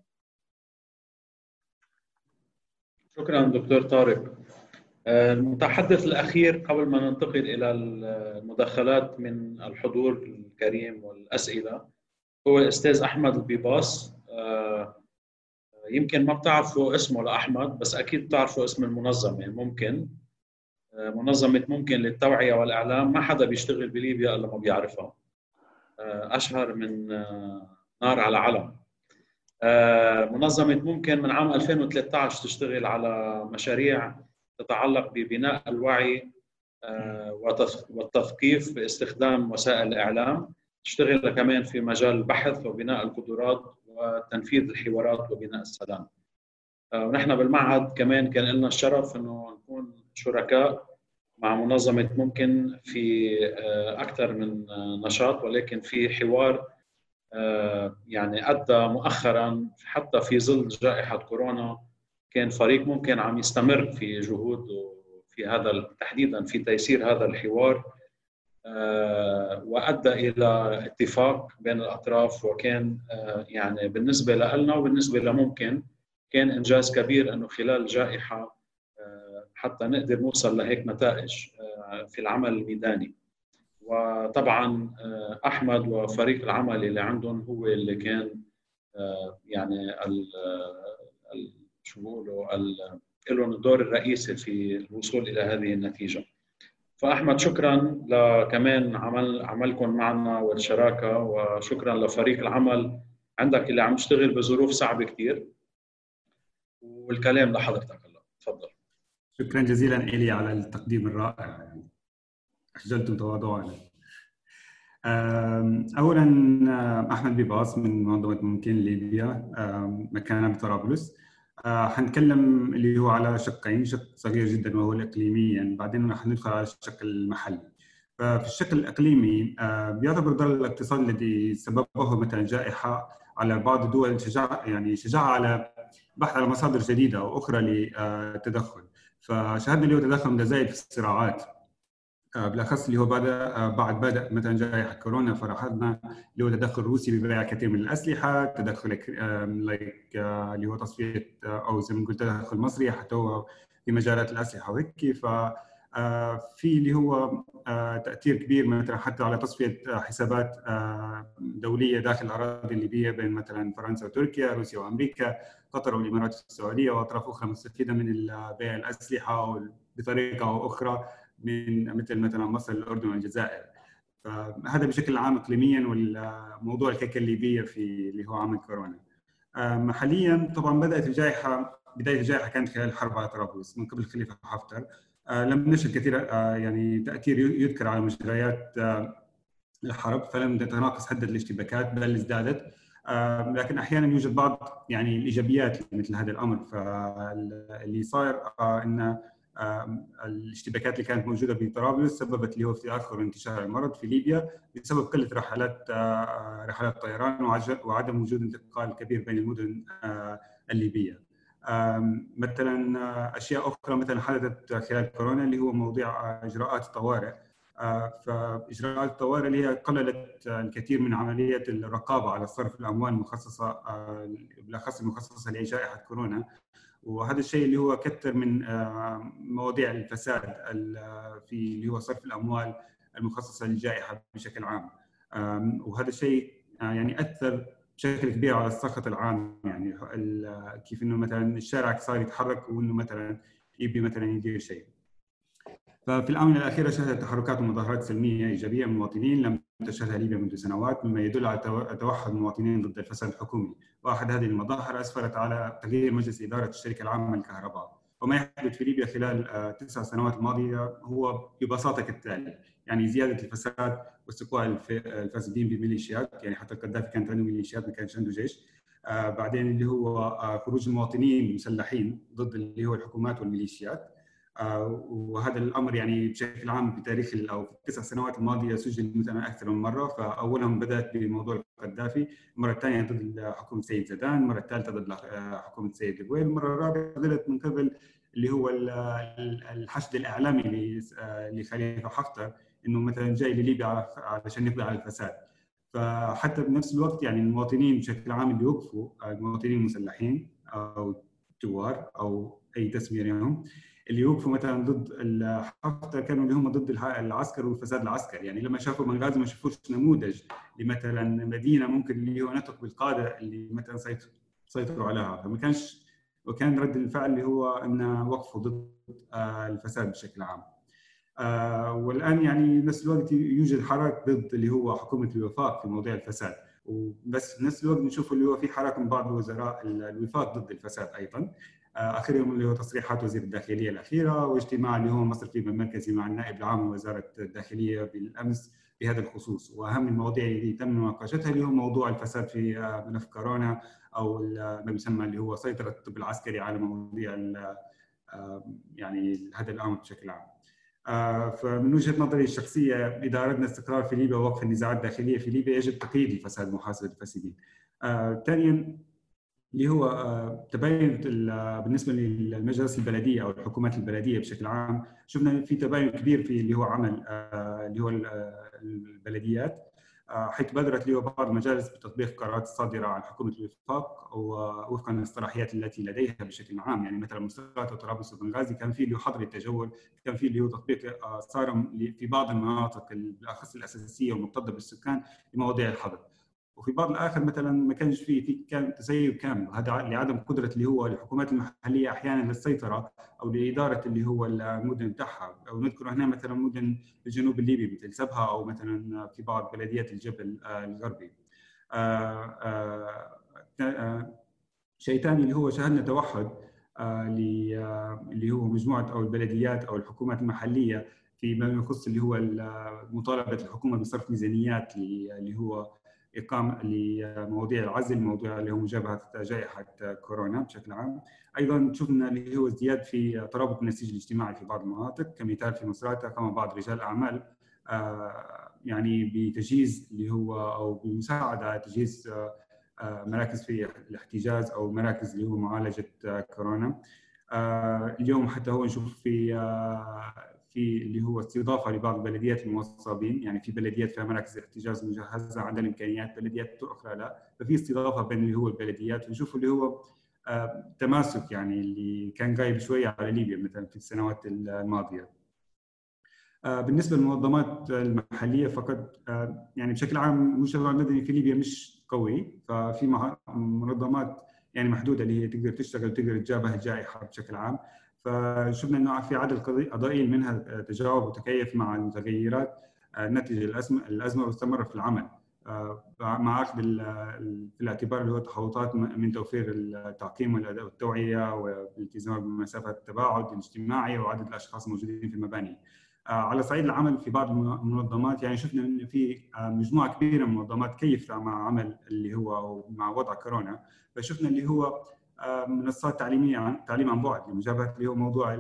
Speaker 1: شكرا دكتور طارق. المتحدث الأخير قبل ما ننتقل إلى المداخلات من الحضور الكريم والأسئلة هو الأستاذ أحمد البيباس. يمكن ما بتعرفوا اسمه لأحمد، بس أكيد بتعرفوا اسم المنظمة. ممكن منظمة ممكن للتوعية والإعلام، ما حدا بيشتغل بليبيا إلا ما بيعرفها. أشهر من نار على علم. منظمة ممكن من عام 2013 تشتغل على مشاريع تتعلق ببناء الوعي والتثقيف باستخدام وسائل الإعلام. تشتغل كمان في مجال البحث وبناء القدرات وتنفيذ الحوارات وبناء السلام. ونحن بالمعهد كمان كان لنا الشرف أنه نكون شركاء مع منظمة ممكن في أكثر من نشاط، ولكن في حوار يعني أدى مؤخرا حتى في ظل جائحة كورونا كان فريق ممكن عم يستمر في جهوده في هذا تحديدا في تيسير هذا الحوار، وأدى إلى اتفاق بين الأطراف. وكان يعني بالنسبة لنا وبالنسبة لممكن كان إنجاز كبير أنه خلال الجائحة حتى نقدر نوصل لهيك نتائج في العمل الميداني. وطبعا أحمد وفريق العمل اللي عندهم هو اللي كان يعني شو بقولوا لهم الدور الرئيسي في الوصول إلى هذه النتيجة. فأحمد شكرا لكمان عملكم معنا والشراكة، وشكرا لفريق العمل عندك اللي عم يشتغل بظروف صعبة كتير. والكلام لحضرتك هلا، تفضل.
Speaker 6: شكرا جزيلا إلي على التقديم الرائع، يعني أخجلتم تواضعنا. أولا أحمد بيباس من منظمة ممكن ليبيا، مكانها بطرابلس. حنتكلم اللي هو على شقين، شق صغير جدا وهو الإقليمي، يعني بعدين رح ندخل على الشق المحلي. ففي الشق الإقليمي بيعتبر ضرر الاقتصاد الذي سببه مثلا الجائحة على بعض الدول شجاعة على بحث على مصادر جديدة وأخرى للتدخل. فشاهدنا اللي هو تدخل متزايد في الصراعات، بالاخص اللي هو بعد بدء مثلا جائحه كورونا، فلاحظنا اللي هو تدخل روسي ببيع كثير من الاسلحه، تدخل اللي هو تصفيه او زي ما قلت تدخل مصري حتى هو في مجالات الاسلحه وهيك. ف في اللي هو تاثير كبير مثلا حتى على تصفيه حسابات دوليه داخل الاراضي الليبيه بين مثلا فرنسا وتركيا، روسيا وامريكا، قطر والامارات السعوديه واطراف اخرى مستفيده من بيع الاسلحه بطريقه او اخرى من مثلا مصر، الأردن والجزائر. فهذا بشكل عام إقليميا، والموضوع الكيكة الليبية في اللي هو عام كورونا. محليا طبعا بدأت بداية الجائحة كانت خلال الحرب على طرابلس من قبل خليفة حفتر. لم نشهد كثير يعني تأثير يذكر على مجريات الحرب، فلم تتناقص حدة الاشتباكات بل ازدادت. لكن احيانا يوجد بعض يعني الايجابيات لمثل هذا الامر. فاللي صار ان الاشتباكات اللي كانت موجوده بطرابلس سببت اللي هو في تاخر انتشار المرض في ليبيا بسبب قله رحلات طيران وعدم وجود انتقال كبير بين المدن الليبيه. مثلا اشياء اخرى مثلا حدثت خلال كورونا اللي هو موضوع اجراءات الطوارئ. فاجراءات الطوارئ اللي هي قللت الكثير من عمليه الرقابه على صرف الاموال المخصصه بالاخص المخصصه لجائحه كورونا، وهذا الشيء اللي هو كثر من مواضيع الفساد في اللي هو صرف الاموال المخصصه للجائحه بشكل عام. وهذا الشيء يعني اثر بشكل كبير على السخط العام، يعني كيف انه مثلا الشارع صار يتحرك وانه مثلا يبي مثلا يدير شيء. ففي الآونة الأخيرة شهدت تحركات ومظاهرات سلمية إيجابية من المواطنين لم تشهدها ليبيا منذ سنوات، مما يدل على توحد المواطنين ضد الفساد الحكومي. واحد هذه المظاهر أسفرت على تغيير مجلس إدارة الشركة العامة للكهرباء. وما يحدث في ليبيا خلال 9 سنوات الماضية هو ببساطة كالتالي: يعني زيادة الفساد واستقواء الفاسدين بميليشيات، يعني حتى القذافي كانت عنده ميليشيات ما كانش عنده جيش. بعدين اللي هو خروج المواطنين المسلحين ضد اللي هو الحكومات والميليشيات. وهذا الامر يعني بشكل عام بتاريخ او في ال9 سنوات الماضيه سجل مثلا اكثر من مره. فاولهم بدات بموضوع القذافي، المره الثانيه ضد حكومه سيد زيدان، المره الثالثه ضد حكومه سيد القويل، المره الرابعه بدات من قبل اللي هو الحشد الاعلامي لخليفه حفتر انه مثلا جاي لليبيا علشان يقضي على الفساد. فحتى بنفس الوقت يعني المواطنين بشكل عام اللي وقفوا، المواطنين المسلحين او الثوار او اي تسميه لهم، اللي يوقفوا مثلا ضد حفتر كانوا اللي هم ضد العسكر والفساد العسكري. يعني لما شافوا بنغازي ما شافوش نموذج لمثلا مدينه ممكن اللي هو نطق بالقاده اللي مثلا سيطروا عليها، فما كانش، وكان رد الفعل اللي هو ان وقفوا ضد الفساد بشكل عام. والان يعني نفس الوقت يوجد حراك ضد اللي هو حكومه الوفاق في موضوع الفساد، وبس نفس الوقت نشوف اللي هو في حراك من بعض وزراء الوفاق ضد الفساد ايضا. اخرهم اللي هو تصريحات وزير الداخليه الاخيره، واجتماع اللي هو المصرفي المركزي مع النائب العام لوزاره الداخليه بالامس بهذا الخصوص. واهم المواضيع اللي تم مناقشتها اللي هو موضوع الفساد في ملف كورونا، او ما يسمى اللي هو سيطره الطب العسكري على مواضيع يعني هذا الامر بشكل عام. فمن وجهه نظري الشخصيه، اذا اردنا استقرار في ليبيا ووقف النزاعات الداخليه في ليبيا يجب تقييد الفساد ومحاسبه الفاسدين. ثانيا اللي هو تباين بالنسبه للمجالس البلديه او الحكومات البلديه بشكل عام، شفنا في تباين كبير في اللي هو عمل اللي هو البلديات، حيث بادرت اللي هو بعض المجالس بتطبيق القرارات الصادره عن حكومه الوفاق ووفقا للاصطلاحيات التي لديها بشكل عام. يعني مثلا مستشفيات طرابلس وبنغازي كان في اللي هو حظر التجول، كان في اللي هو تطبيق صار في بعض المناطق بالاخص الاساسيه والمكتظه بالسكان لمواضيع الحظر، وفي بعض الاخر مثلا ما كانش في كان تسيب كامل، وهذا لعدم قدره اللي هو الحكومات المحليه احيانا للسيطره او لاداره اللي هو المدن بتاعها. او نذكر هنا مثلا مدن الجنوب الليبي مثل سبها، او مثلا في بعض بلديات الجبل الغربي. شيء ثاني اللي هو شاهدنا توحد اللي هو مجموعه او البلديات او الحكومات المحليه فيما يخص اللي هو مطالبه الحكومه بصرف ميزانيات اللي هو إقامة لمواضيع العزل، مواضيع اللي هو مجابهة جائحة كورونا بشكل عام. أيضا شفنا اللي هو ازدياد في ترابط النسيج الاجتماعي في بعض المناطق، كمثال في مصراتة قام بعض رجال الأعمال يعني بتجهيز اللي هو أو بمساعدة على تجهيز مراكز في الاحتجاز أو مراكز اللي هو معالجة كورونا. اليوم حتى هو نشوف في اللي هو استضافه لبعض البلديات المصابين، يعني في بلديات فيها مراكز احتجاز مجهزه عندها الامكانيات، بلديات اخرى لا، ففي استضافه بين اللي هو البلديات، ونشوف اللي هو تماسك يعني اللي كان غايب شويه على ليبيا مثلا في السنوات الماضيه. بالنسبه للمنظمات المحليه فقد يعني بشكل عام المجتمع المدني في ليبيا مش قوي، ففي منظمات يعني محدوده اللي هي تقدر تشتغل وتقدر تجابه الجائحه بشكل عام. فشفنا انه في عدد قضائي منها تجاوب وتكيف مع المتغيرات نتيجه الازمه واستمر في العمل مع اخذ في الاعتبار اللي هو تحوطات من توفير التعقيم والتوعيه والالتزام بمسافه التباعد الاجتماعي وعدد الاشخاص الموجودين في المباني. على صعيد العمل في بعض المنظمات، يعني شفنا ان في مجموعه كبيره من المنظمات كيفت مع عمل اللي هو مع وضع كورونا. فشفنا اللي هو منصات تعليميه تعليم عن بعد لمجابهه اللي هو موضوع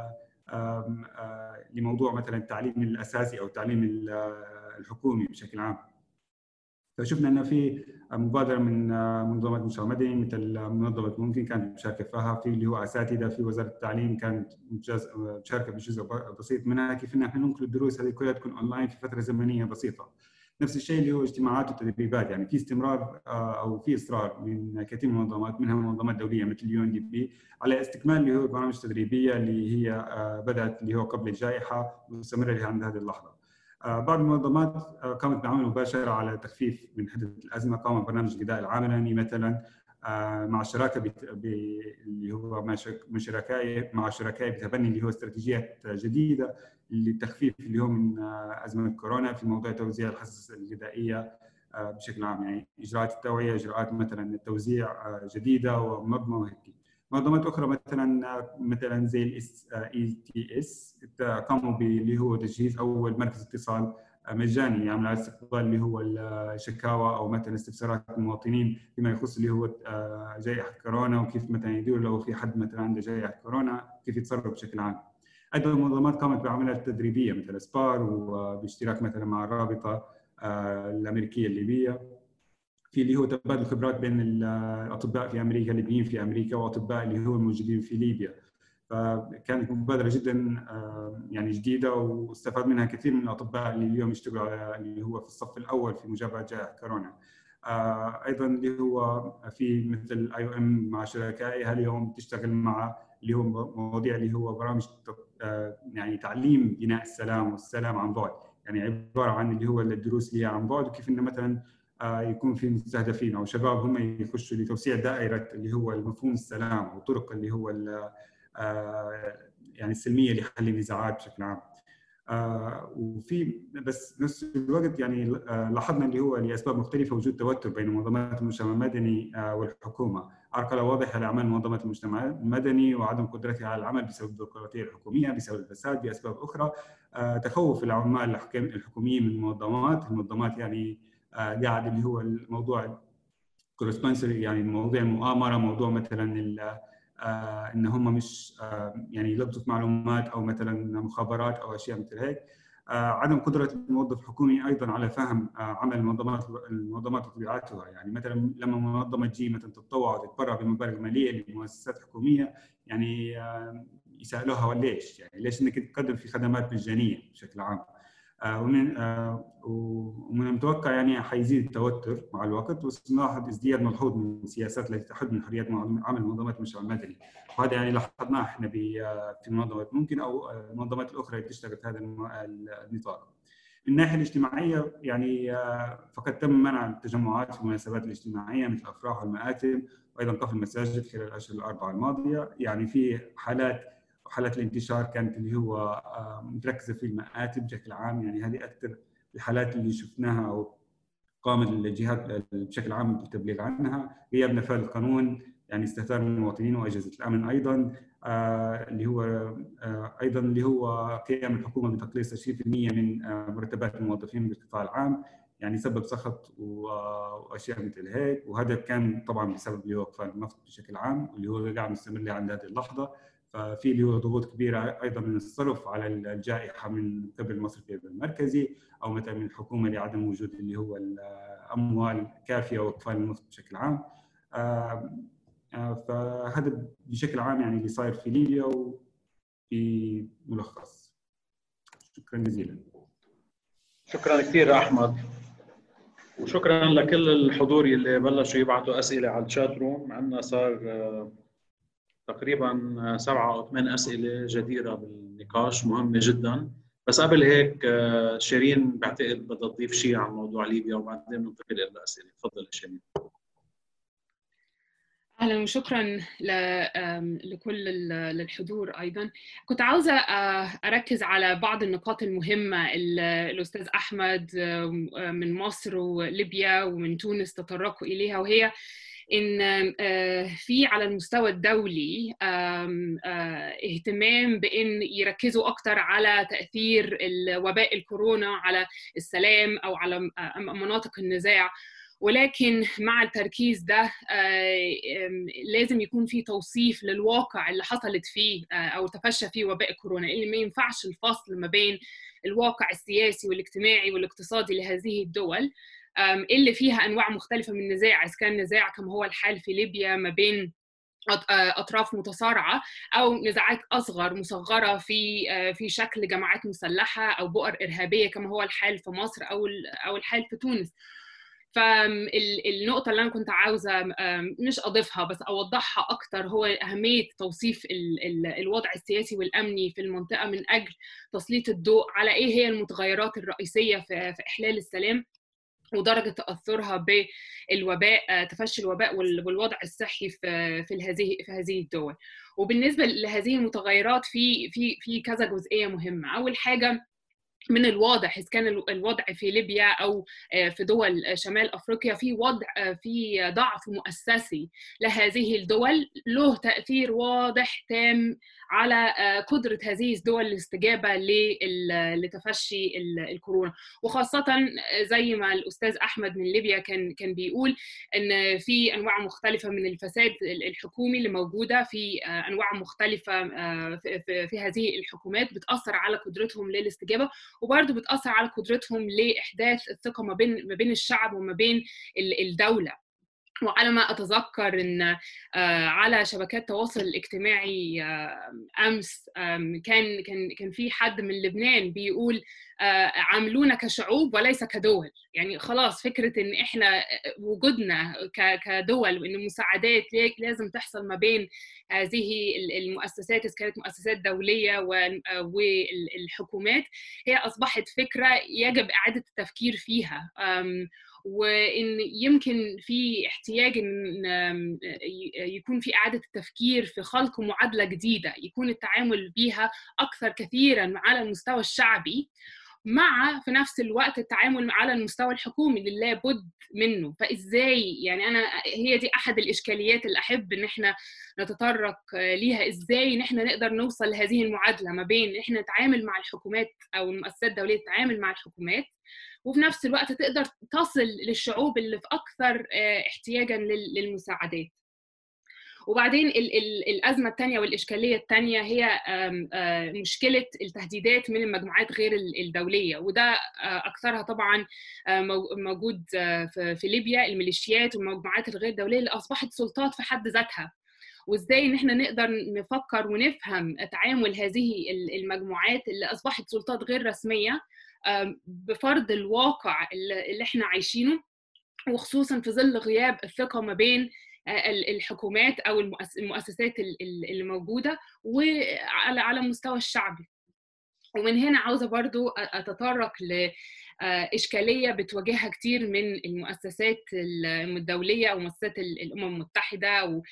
Speaker 6: لموضوع مثلا التعليم الاساسي او التعليم الحكومي بشكل عام. فشفنا ان في مبادره من منظمه المجتمع المدني مثل منظمه ممكن كانت مشاركه فيها، في اللي هو اساتذه في وزاره التعليم كانت مشاركه بجزء بسيط منها، كيف ان احنا ننقل الدروس هذه كلها تكون اونلاين في فتره زمنيه بسيطه. نفس الشيء اللي هو اجتماعات وتدريبات، يعني في استمرار او في اصرار من كثير من المنظمات منها منظمات دوليه مثل UNDP على استكمال اللي هو برامج تدريبيه اللي هي بدات اللي هو قبل الجائحه ومستمره لحد هذه اللحظه. بعض المنظمات قامت بعمل مباشر على تخفيف من حده الازمه، قام برنامج الغذاء العالمي مثلا مع الشراكه اللي هو مع شركائي بتبني اللي هو استراتيجيات جديده للتخفيف اللي هو من ازمه كورونا في موضوع توزيع الحصص الغذائيه بشكل عام، يعني اجراءات التوعيه، اجراءات مثلا التوزيع جديده ومنظمه وهيك. منظمات اخرى مثلا زي الاس ETS قاموا باللي هو تجهيز اول مركز اتصال مجاني يعمل على استقبال اللي هو الشكاوى او مثلا استفسارات المواطنين فيما يخص اللي هو جائحه كورونا، وكيف مثلا يدير لو في حد مثلا عنده جائحه كورونا كيف يتصرف بشكل عام. ايضا المنظمات قامت بعمليات تدريبيه مثل سبار وباشتراك مثلا مع الرابطه الامريكيه الليبيه في اللي هو تبادل خبرات بين الاطباء في امريكا الليبيين في امريكا واطباء اللي هو الموجودين في ليبيا. فكانت مبادره جدا يعني جديده واستفاد منها كثير من الاطباء اللي اليوم يشتغلوا على اللي هو في الصف الاول في مجابهه جائحه كورونا. ايضا اللي هو في مثل IOM مع شركائها اليوم تشتغل مع اللي هو مواضيع اللي هو برامج يعني تعليم بناء السلام والسلام عن بعد، يعني عباره عن اللي هو الدروس اللي هي عن بعد وكيف انه مثلا يكون في مستهدفين او شباب هم يخشوا لتوسيع دائره اللي هو مفهوم السلام وطرق اللي هو يعني السلميه لحل النزاعات بشكل عام. وفي بس نفس الوقت يعني لاحظنا اللي هو لاسباب مختلفه وجود توتر بين منظمات المجتمع المدني والحكومه، عرقله واضحه لاعمال منظمات المجتمع المدني وعدم قدرتها على العمل بسبب البيروقراطيه الحكوميه، بسبب الفساد، باسباب اخرى. تخوف العمال الحكوميين من المنظمات يعني قاعد اللي هو الموضوع كورسبونسري، يعني موضوع المؤامره، موضوع مثلا ان هم مش يعني يلقطوا معلومات او مثلا مخابرات او اشياء مثل هيك. عدم قدره الموظف الحكومي ايضا على فهم عمل المنظمات وطبيعتها، يعني مثلا لما منظمه تجي مثلا تتطوع وتتبرع بمبالغ ماليه لمؤسسات حكوميه يعني يسالوها ليش؟ يعني ليش انك تقدم في خدمات مجانيه بشكل عام؟ ومن المتوقع يعني حيزيد التوتر مع الوقت، وسنلاحظ ازدياد ملحوظ من السياسات التي تحد من حريات عمل منظمات المجتمع المدني، وهذا يعني لاحظناه احنا في منظمات ممكن او المنظمات الاخرى اللي تشتغل في هذا النطاق. من الناحيه الاجتماعيه يعني فقد تم منع التجمعات في المناسبات الاجتماعيه مثل الافراح والمآتم، وايضا قفل المساجد خلال الاشهر الاربعه الماضيه. يعني في حالات الانتشار كانت اللي هو متركزه في المآتم بشكل عام، يعني هذه اكثر الحالات اللي شفناها او قامت الجهات بشكل عام بالتبليغ عنها. غياب نفاذ القانون، يعني استهتار من المواطنين واجهزه الامن ايضا، اللي هو ايضا اللي هو قيام الحكومه بتقليص 20% من مرتبات الموظفين بالقطاع العام، يعني سبب سخط واشياء مثل هيك. وهذا كان طبعا بسبب اللي هو اقفال النفط بشكل عام واللي هو قاعد مستمر لعند هذه اللحظه. ففي اللي هو ضغوط كبيره ايضا من الصرف على الجائحه من قبل المصرف المركزي او مثلا من الحكومه لعدم وجود اللي هو الاموال كافيه واقفال النفط بشكل عام. فهذا بشكل عام يعني اللي صاير في ليبيا وفي ملخص. شكرا جزيلا.
Speaker 1: شكرا كثير احمد، وشكرا لكل الحضور اللي بلشوا يبعثوا اسئله على الشات روم. عندنا صار تقريبا 7 أو 8 اسئله جديره بالنقاش مهمه جدا. بس قبل هيك شيرين بعتقد بدها تضيف شيء عن موضوع ليبيا وبعدين ننتقل الى الاسئله. تفضل شيرين.
Speaker 3: اهلا وشكرا لكل الحضور. ايضا كنت عاوزه اركز على بعض النقاط المهمه اللي الاستاذ احمد من مصر وليبيا ومن تونس تطرقوا اليها، وهي إن في على المستوى الدولي اهتمام بإن يركزوا أكتر على تأثير وباء الكورونا على السلام أو على مناطق النزاع، ولكن مع التركيز ده لازم يكون في توصيف للواقع اللي حصلت فيه أو تفشى فيه وباء كورونا، اللي ما ينفعش الفصل ما بين الواقع السياسي والاجتماعي والاقتصادي لهذه الدول اللي فيها أنواع مختلفة من النزاع، إذا كان نزاع كما هو الحال في ليبيا ما بين أطراف متصارعة، أو نزاعات أصغر مصغرة في شكل جماعات مسلحة أو بؤر إرهابية كما هو الحال في مصر أو الحال في تونس. فالنقطة اللي أنا كنت عاوزة مش أضيفها بس أوضحها أكتر هو أهمية توصيف الوضع السياسي والأمني في المنطقة من أجل تسليط الضوء على إيه هي المتغيرات الرئيسية في إحلال السلام ودرجة تأثرها بالوباء، تفشي الوباء والوضع الصحي في هذه الدول. وبالنسبة لهذه المتغيرات في كذا جزئية مهمة. أول حاجة، من الواضح إذا كان الوضع في ليبيا أو في دول شمال أفريقيا في ضعف مؤسسي لهذه الدول له تأثير واضح تام على قدرة هذه الدول الاستجابة لتفشي الكورونا، وخاصة زي ما الأستاذ أحمد من ليبيا كان بيقول إن في أنواع مختلفة من الفساد الحكومي اللي موجودة في أنواع مختلفة في هذه الحكومات بتأثر على قدرتهم للاستجابة، وبرضه بتأثر على قدرتهم لإحداث الثقة ما بين الشعب وما بين الدولة. وعلى ما أتذكر إن على شبكات التواصل الاجتماعي أمس كان في حد من لبنان بيقول عاملونا كشعوب وليس كدول. يعني خلاص فكرة إن إحنا وجودنا كدول وإن المساعدات لازم تحصل ما بين هذه المؤسسات إذا كانت مؤسسات دولية والحكومات هي أصبحت فكرة يجب إعادة التفكير فيها، وإن يمكن في احتياج إن يكون في إعادة التفكير في خلق معادلة جديدة يكون التعامل بها أكثر كثيراً على المستوى الشعبي، مع في نفس الوقت التعامل على المستوى الحكومي اللي لابد منه. فإزاي يعني هي دي أحد الإشكاليات اللي أحب إن إحنا نتطرق ليها، إزاي إن إحنا نقدر نوصل لهذه المعادلة ما بين إن إحنا نتعامل مع الحكومات أو المؤسسات الدولية تتعامل مع الحكومات وفي نفس الوقت تقدر تصل للشعوب اللي في أكثر احتياجاً للمساعدات. وبعدين الأزمة الثانية والإشكالية الثانية هي مشكلة التهديدات من المجموعات غير الدولية، وده أكثرها طبعاً موجود في ليبيا، الميليشيات والمجموعات الغير دولية اللي أصبحت سلطات في حد ذاتها، وإزاي إن إحنا نقدر نفكر ونفهم تعامل هذه المجموعات اللي أصبحت سلطات غير رسمية بفرض الواقع اللي إحنا عايشينه، وخصوصاً في ظل غياب الثقة ما بين الحكومات أو المؤسسات اللي موجودة وعلى مستوى الشعبي. ومن هنا عاوزة برضو أتطرق لإشكالية بتواجهها كتير من المؤسسات الدولية أو مؤسسات الأمم المتحدة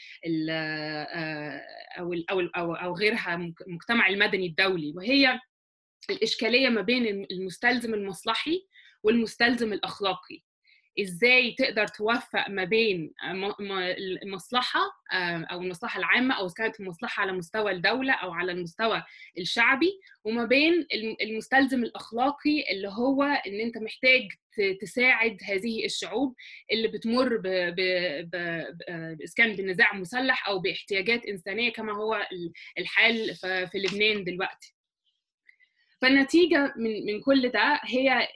Speaker 3: أو غيرها، المجتمع المدني الدولي، وهي الإشكالية ما بين المستلزم المصلحي والمستلزم الأخلاقي. إزاي تقدر توفق ما بين المصلحة أو المصلحة العامة أو كانت المصلحة على مستوى الدولة أو على المستوى الشعبي، وما بين المستلزم الأخلاقي اللي هو إن أنت محتاج تساعد هذه الشعوب اللي بتمر إذا كان بنزاع مسلح أو باحتياجات إنسانية كما هو الحال في لبنان دلوقتي. فالنتيجة من كل ده هي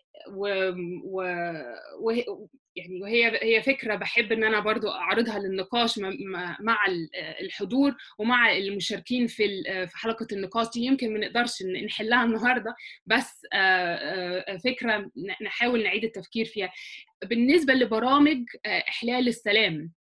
Speaker 3: وهي فكرة بحب إن أنا برضو أعرضها للنقاش مع الحضور ومع المشاركين في حلقة النقاش دي. يمكن ما نقدرش نحلها النهاردة، بس فكرة نحاول نعيد التفكير فيها. بالنسبة لبرامج إحلال السلام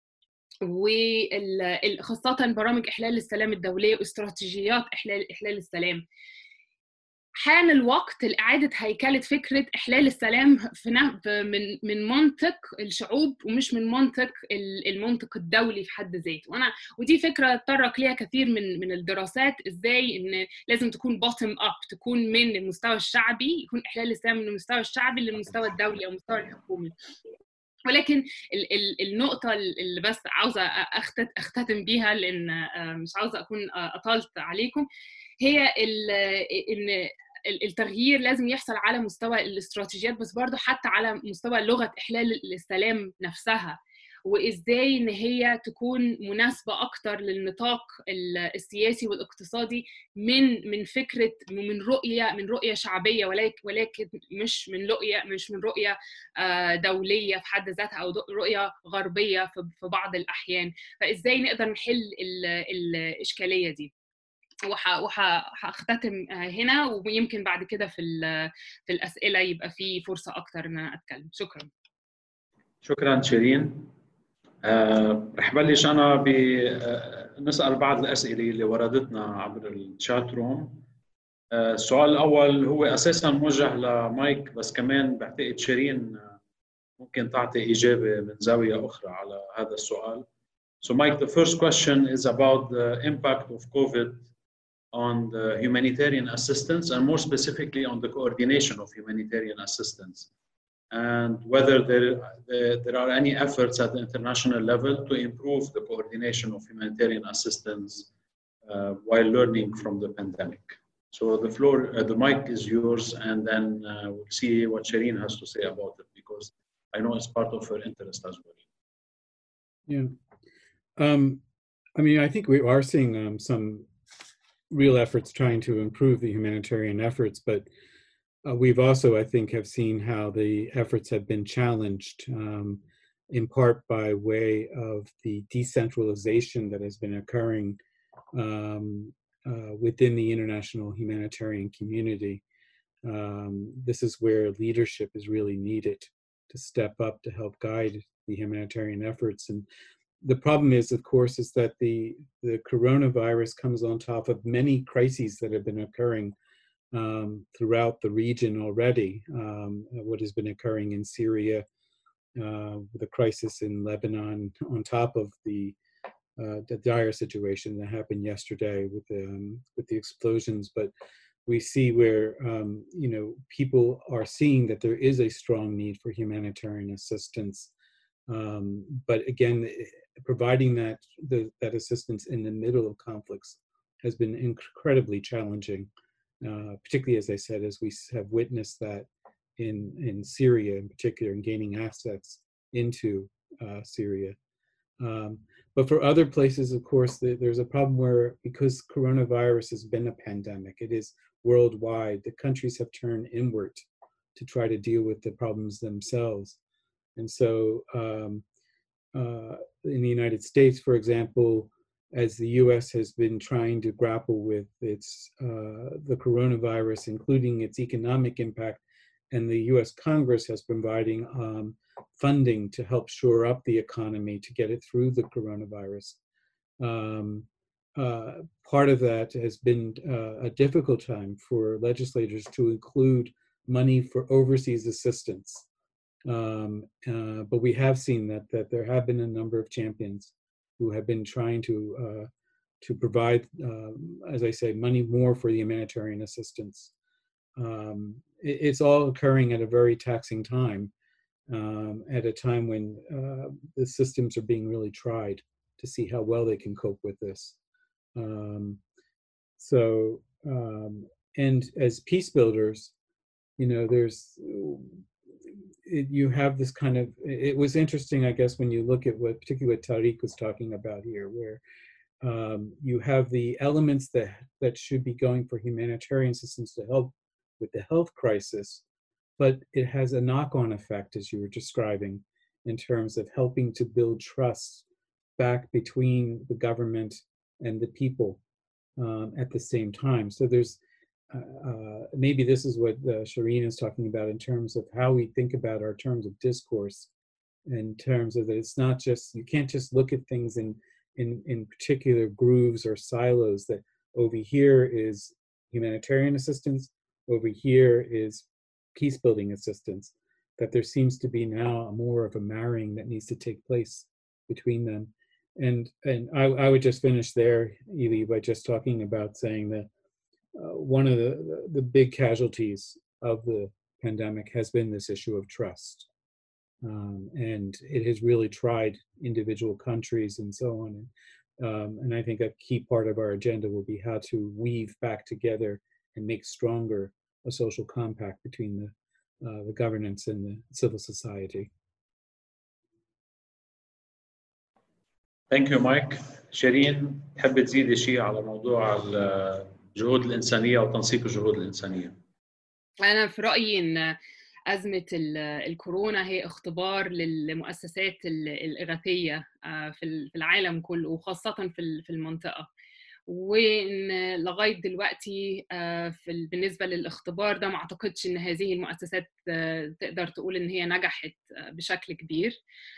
Speaker 3: وخاصة برامج إحلال السلام الدولية واستراتيجيات إحلال السلام، حان الوقت لإعادة هيكلة فكرة إحلال السلام من منطق الشعوب ومش من المنطق الدولي في حد ذاته. ودي فكرة تطرق ليها كثير من الدراسات، إزاي إن لازم تكون bottom up، تكون من المستوى الشعبي، يكون إحلال السلام من المستوى الشعبي للمستوى الدولي أو المستوى الحكومي. ولكن النقطة اللي بس عاوزة أختتم بيها، لأن مش عاوزة أكون أطلت عليكم، هي إن التغيير لازم يحصل على مستوى الاستراتيجيات، بس برضو حتى على مستوى لغة إحلال السلام نفسها، وإزاي إن هي تكون مناسبة أكتر للنطاق السياسي والاقتصادي من فكرة من رؤية شعبية، ولكن مش من رؤية دولية في حد ذاتها أو رؤية غربية في بعض الأحيان. فإزاي نقدر نحل الإشكالية دي؟ وهختتم هنا، ويمكن بعد كده في الأسئلة يبقى في فرصة أكتر إن أنا أتكلم. شكرا.
Speaker 1: شكرا شيرين. رح بلش أنا بنسأل بعض الأسئلة اللي وردتنا عبر الشات روم. السؤال الأول هو أساساً موجه لمايك، بس كمان بعتقد شيرين ممكن تعطي إجابة من زاوية أخرى على هذا السؤال. So Mike, the first question is about the impact of COVID on the humanitarian assistance, and more specifically on the coordination of humanitarian assistance, and whether there are any efforts at the international level to improve the coordination of humanitarian assistance while learning from the pandemic. So the mic is yours, and then we'll see what Shireen has to say about it, because I know it's part of her interest as well.
Speaker 2: Yeah. I mean, I think we are seeing some real efforts trying to improve the humanitarian efforts, but we've also, I think, have seen how the efforts have been challenged, in part by way of the decentralization that has been occurring within the international humanitarian community. This is where leadership is really needed to step up to help guide the humanitarian efforts. And the problem is, of course, is that the coronavirus comes on top of many crises that have been occurring throughout the region already. What has been occurring in Syria, the crisis in Lebanon, on top of the dire situation that happened yesterday with the explosions. But we see where people are seeing that there is a strong need for humanitarian assistance. But again, providing that assistance in the middle of conflicts has been incredibly challenging, particularly, as I said, as we have witnessed that in Syria in particular, and gaining assets into Syria. But for other places, of course, there's a problem where, because coronavirus has been a pandemic, it is worldwide, the countries have turned inward to try to deal with the problems themselves. And so in the United States, for example, as the US has been trying to grapple with the coronavirus, including its economic impact, and the US Congress has been providing funding to help shore up the economy to get it through the coronavirus. Part of that has been a difficult time for legislators to include money for overseas assistance. But we have seen that there have been a number of champions who have been trying to provide, as I say, money more for the humanitarian assistance. It's all occurring at a very taxing time, at a time when the systems are being really tried to see how well they can cope with this. And as peace builders, you have this kind of, it was interesting, I guess, when you look at particularly what Tariq was talking about here, where you have the elements that should be going for humanitarian assistance to help with the health crisis, but it has a knock-on effect, as you were describing, in terms of helping to build trust back between the government and the people at the same time. So there's maybe this is what Shireen is talking about in terms of how we think about our terms of discourse, in terms of that it's not just, you can't just look at things in particular grooves or silos, that over here is humanitarian assistance, over here is peace building assistance, that there seems to be now more of a marrying that needs to take place between them. And I would just finish there, Eli, by just talking about saying that one of the big casualties of the pandemic has been this issue of trust. and it has really tried individual countries and so on. And I think a key part of our agenda will be how to weave back together and make stronger a social compact between the governance and the civil society.
Speaker 1: Thank you, Mike. شيرين، تحب تزيدي شيء على موضوع الجهود الإنسانية وتنسيق الجهود الإنسانية؟
Speaker 3: أنا في رأيي إن أزمة الكورونا هي اختبار للمؤسسات الإغاثية في العالم كله، وخاصة في المنطقة. وإن لغاية دلوقتي بالنسبة للاختبار ده ما أعتقدش إن هذه المؤسسات تقدر تقول إن هي نجحت بشكل كبير،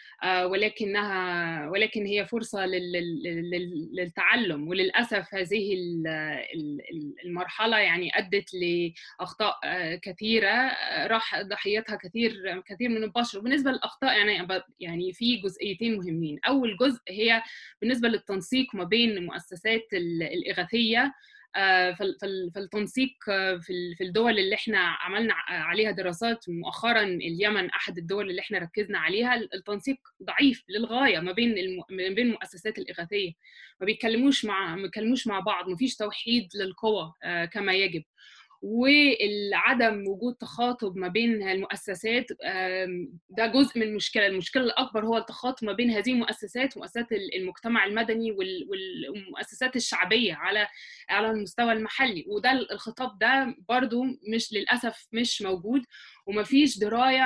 Speaker 3: ولكن هي فرصة للتعلم. وللأسف هذه المرحلة يعني أدت لأخطاء كثيرة راح ضحيتها كثير من البشر. وبالنسبة للأخطاء يعني في جزئيتين مهمين. أول جزء هي بالنسبة للتنسيق ما بين المؤسسات الإغاثية، فالتنسيق في الدول اللي احنا عملنا عليها دراسات مؤخرا. اليمن احد الدول اللي احنا ركزنا عليها. التنسيق ضعيف للغايه ما بين المؤسسات الاغاثيه، ما بيتكلموش مع بعض، مفيش توحيد للقوى كما يجب. وعدم وجود تخاطب ما بين المؤسسات ده جزء من المشكله. المشكله الاكبر هو التخاطب ما بين هذه المؤسسات ومؤسسات المجتمع المدني والمؤسسات الشعبيه على المستوى المحلي. وده الخطاب ده برضو للاسف مش موجود، ومفيش درايه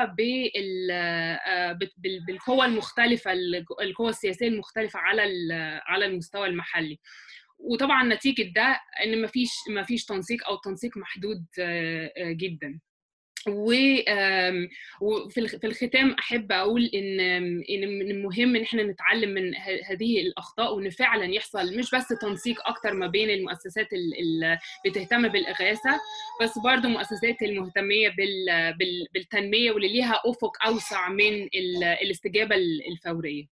Speaker 3: بالقوى المختلفه، القوى السياسيه المختلفه على المستوى المحلي. وطبعا نتيجة ده ان مفيش تنسيق او تنسيق محدود جدا. وفي الختام احب اقول ان مهم ان احنا نتعلم من هذه الاخطاء، وان فعلا يحصل مش بس تنسيق اكتر ما بين المؤسسات اللي بتهتم بالاغاثه، بس برضو مؤسسات المهتميه بالتنميه واللي ليها افق اوسع من الاستجابه الفوريه.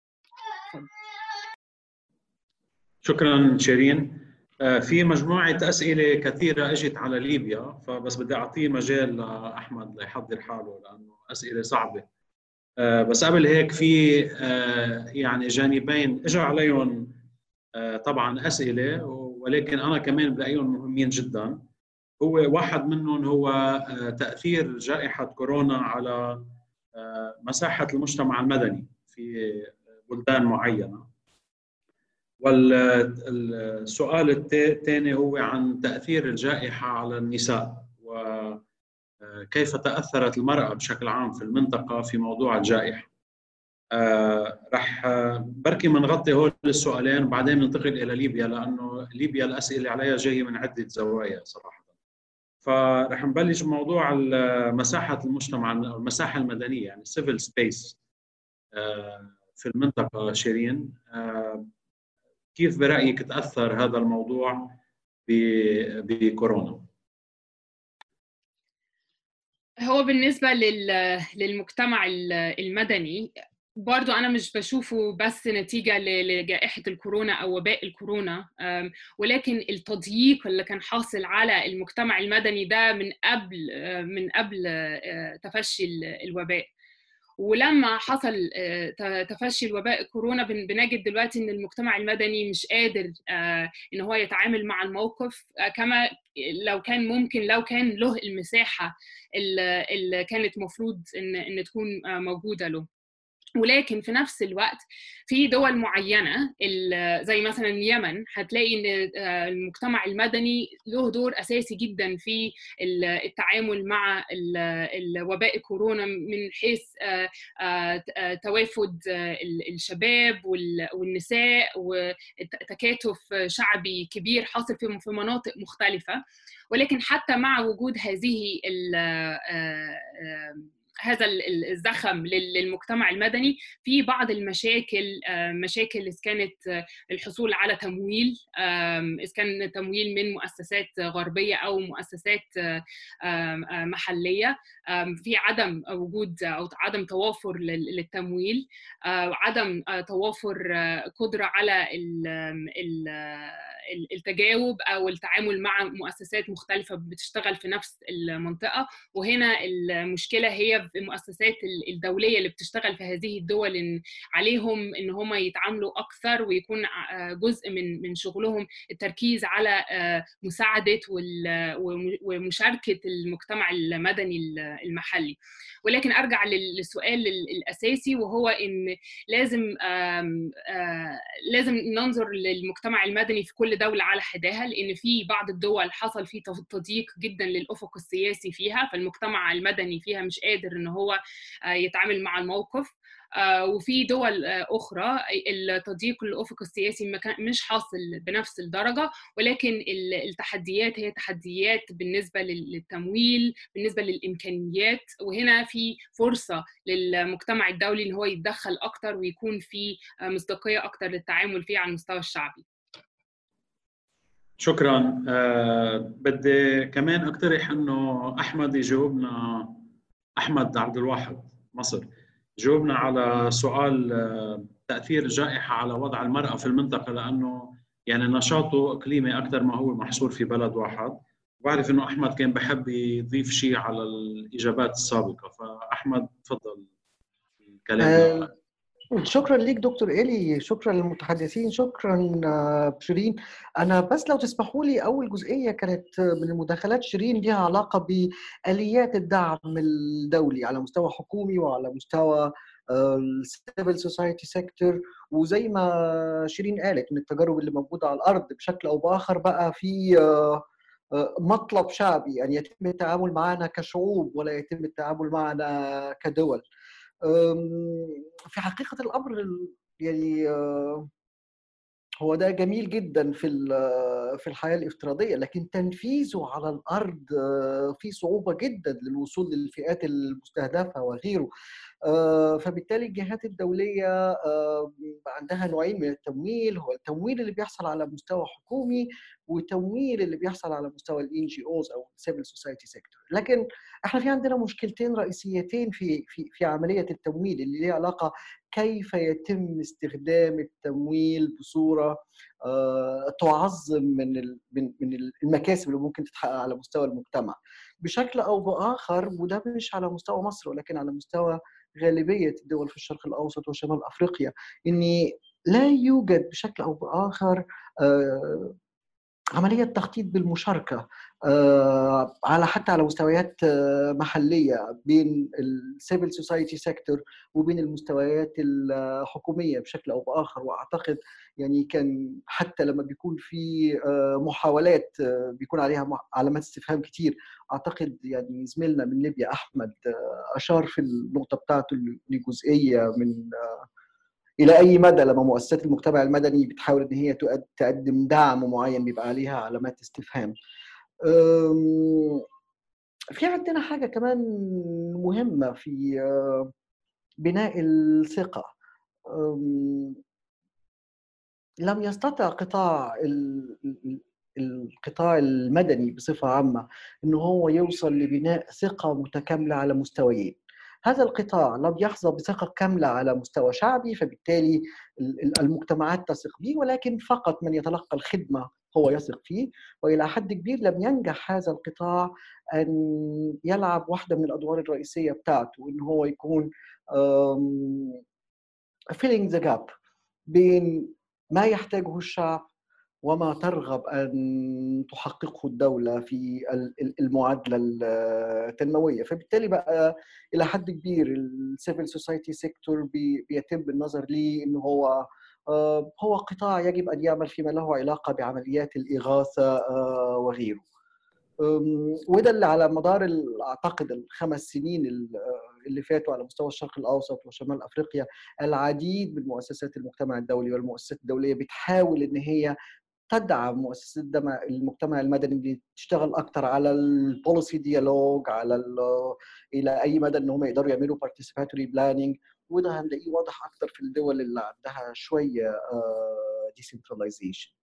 Speaker 1: شكرا شيرين. في مجموعة أسئلة كثيرة أجت على ليبيا، فبس بدي أعطيه مجال لأحمد ليحضر حاله لأنه أسئلة صعبة. بس قبل هيك في يعني جانبين إجا عليهم طبعا أسئلة، ولكن أنا كمان بلاقيهم مهمين جدا. هو واحد منهم هو تأثير جائحة كورونا على مساحة المجتمع المدني في بلدان معينة. والسؤال الثاني هو عن تأثير الجائحة على النساء، وكيف تأثرت المرأة بشكل عام في المنطقة في موضوع الجائحة. رح بركي منغطي هول السؤالين وبعدين ننتقل إلى ليبيا، لأنه ليبيا الأسئلة عليها جاية من عدة زوايا صراحة. فرح نبلش بموضوع مساحة المجتمع، المساحة المدنية، يعني civil space في المنطقة. شيرين، كيف برأيك تأثر هذا الموضوع بكورونا؟
Speaker 3: هو بالنسبة للمجتمع المدني برضو أنا مش بشوفه بس نتيجة لجائحة الكورونا أو وباء الكورونا، ولكن التضييق اللي كان حاصل على المجتمع المدني ده من قبل تفشي الوباء. ولما حصل تفشي الوباء كورونا بنجد دلوقتي ان المجتمع المدني مش قادر ان هو يتعامل مع الموقف كما لو كان ممكن، لو كان له المساحة اللي كانت مفروض ان تكون موجودة له. ولكن في نفس الوقت في دول معينة زي مثلا اليمن هتلاقي ان المجتمع المدني له دور اساسي جدا في التعامل مع الوباء كورونا، من حيث توافد الشباب والنساء وتكاتف شعبي كبير حاصل في مناطق مختلفة. ولكن حتى مع وجود هذا الزخم للمجتمع المدني في بعض المشاكل، مشاكل إذا كانت الحصول على تمويل، إذا كان تمويل من مؤسسات غربية أو مؤسسات محلية، في عدم وجود أو عدم توافر للتمويل، عدم توافر قدرة على التجاوب أو التعامل مع مؤسسات مختلفة بتشتغل في نفس المنطقة. وهنا المشكلة هي في المؤسسات الدوليه اللي بتشتغل في هذه الدول إن عليهم ان هم يتعاملوا اكثر، ويكون جزء من شغلهم التركيز على مساعده ومشاركه المجتمع المدني المحلي. ولكن ارجع للسؤال الاساسي، وهو ان لازم ننظر للمجتمع المدني في كل دوله على حداها، لان في بعض الدول حصل فيه تضييق جدا للافق السياسي فيها، فالمجتمع المدني فيها مش قادر ان هو يتعامل مع الموقف. وفي دول اخرى التضييق الافق السياسي مش حاصل بنفس الدرجه، ولكن التحديات هي تحديات بالنسبه للتمويل، بالنسبه للامكانيات، وهنا في فرصه للمجتمع الدولي ان هو يتدخل اكتر ويكون في مصداقيه اكتر للتعامل فيه على المستوى الشعبي.
Speaker 1: شكرا. بدي كمان اقترح انه احمد يجاوبنا، احمد عبد الواحد مصر، جاوبنا على سؤال تأثير الجائحة على وضع المرأة في المنطقة، لأنه يعني نشاطه إقليمي أكثر ما هو محصور في بلد واحد. بعرف إنه أحمد كان بحب يضيف شيء على الإجابات السابقة، فأحمد تفضل الكلام.
Speaker 4: شكرا ليك دكتور إيلي، شكرا للمتحدثين، شكرا شيرين. أنا بس لو تسمحوا لي، أول جزئية كانت من المداخلات شيرين لها علاقة بآليات الدعم الدولي على مستوى حكومي وعلى مستوى السيفل سوسايتي سيكتور. وزي ما شيرين قالت، من التجارب اللي موجودة على الأرض بشكل أو بآخر بقى في مطلب شعبي أن يتم التعامل معنا كشعوب ولا يتم التعامل معنا كدول. في حقيقة الأمر يعني هو ده جميل جدا في الحياة الافتراضية، لكن تنفيذه على الأرض فيه صعوبة جدا للوصول للفئات المستهدفة وغيره. فبالتالي الجهات الدولية عندها نوعين من التمويل، هو التمويل اللي بيحصل على مستوى حكومي، والتمويل اللي بيحصل على مستوى NGOs أو Civil Society Sector. لكن احنا في عندنا مشكلتين رئيسيتين في عملية التمويل اللي ليها علاقة كيف يتم استخدام التمويل بصورة تعظم من المكاسب اللي ممكن تتحقق على مستوى المجتمع بشكل أو بآخر. وده مش على مستوى مصر ولكن على مستوى غالبية الدول في الشرق الأوسط وشمال أفريقيا، إن لا يوجد بشكل أو بآخر عملية تخطيط بالمشاركة على حتى على مستويات محلية بين السيفل سوسايتي سيكتور وبين المستويات الحكومية بشكل أو بآخر. وأعتقد يعني كان حتى لما بيكون في محاولات بيكون عليها علامات استفهام كتير. أعتقد يعني زميلنا من ليبيا أحمد أشار في النقطة بتاعته لجزئية من إلى أي مدى لما مؤسسات المجتمع المدني بتحاول إن هي تقدم دعم معين بيبقى عليها علامات استفهام. في عندنا حاجة كمان مهمة في بناء الثقة. لم يستطع القطاع المدني بصفة عامة إنه هو يوصل لبناء ثقة متكاملة على مستويين. هذا القطاع لم يحظى بثقة كاملة على مستوى شعبي، فبالتالي المجتمعات تثق به، ولكن فقط من يتلقى الخدمة هو يثق فيه. وإلى حد كبير لم ينجح هذا القطاع أن يلعب واحدة من الأدوار الرئيسية بتاعته، إن هو يكون filling the gap بين ما يحتاجه الشعب وما ترغب أن تحققه الدولة في المعادلة التنموية. فبالتالي بقى إلى حد كبير السيفل سوسايتي سيكتور بيتم النظر ليه إنه هو قطاع يجب أن يعمل فيما له علاقة بعمليات الإغاثة وغيره. وده اللي على مدار أعتقد ال5 سنين اللي فاتوا على مستوى الشرق الأوسط وشمال أفريقيا العديد من مؤسسات المجتمع الدولي والمؤسسات الدولية بتحاول إن هي تدعم مؤسسات المجتمع المدني اللي تشتغل أكتر على البوليسي ديالوج، على إلى أي مدى إن هم يقدروا يعملوا participatory planning. وده هنلاقيه واضح أكتر في الدول اللي عندها شوية decentralization.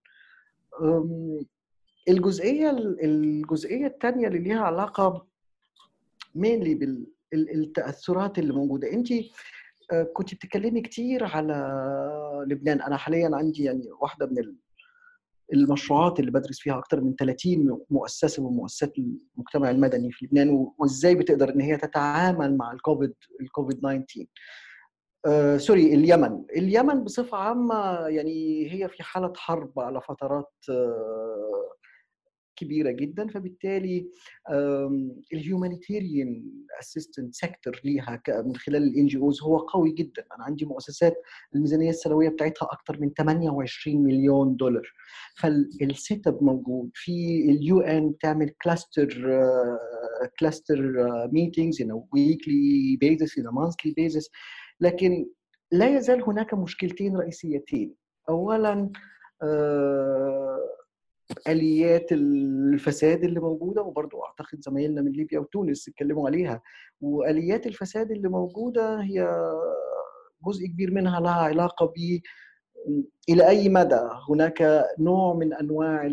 Speaker 4: الجزئية الثانية اللي ليها علاقة mainly بالتأثرات اللي موجودة. أنت كنت بتتكلمي كتير على لبنان. أنا حاليا عندي يعني واحدة من المشروعات اللي بدرس فيها أكثر من 30 مؤسسة من مؤسسات المجتمع المدني في لبنان، وإزاي بتقدر إن هي تتعامل مع الكوفيد 19. سوري، اليمن بصفة عامة يعني هي في حالة حرب على فترات كبيرة جدا، فبالتالي الهيومانيتيريان اسيستنت سيكتور ليها من خلال الان جي اوز هو قوي جدا. انا عندي مؤسسات الميزانيه السنويه بتاعتها اكثر من 28 مليون دولار، فالسيت اب موجود في اليو ان، بتعمل كلاستر ميتينجز in a weekly basis in a monthly basis. لكن لا يزال هناك مشكلتين رئيسيتين. اولا آليات الفساد اللي موجودة، وبرضو أعتقد زمايلنا من ليبيا وتونس اتكلموا عليها، وآليات الفساد اللي موجودة هي جزء كبير منها لها علاقة ب إلى أي مدى هناك نوع من أنواع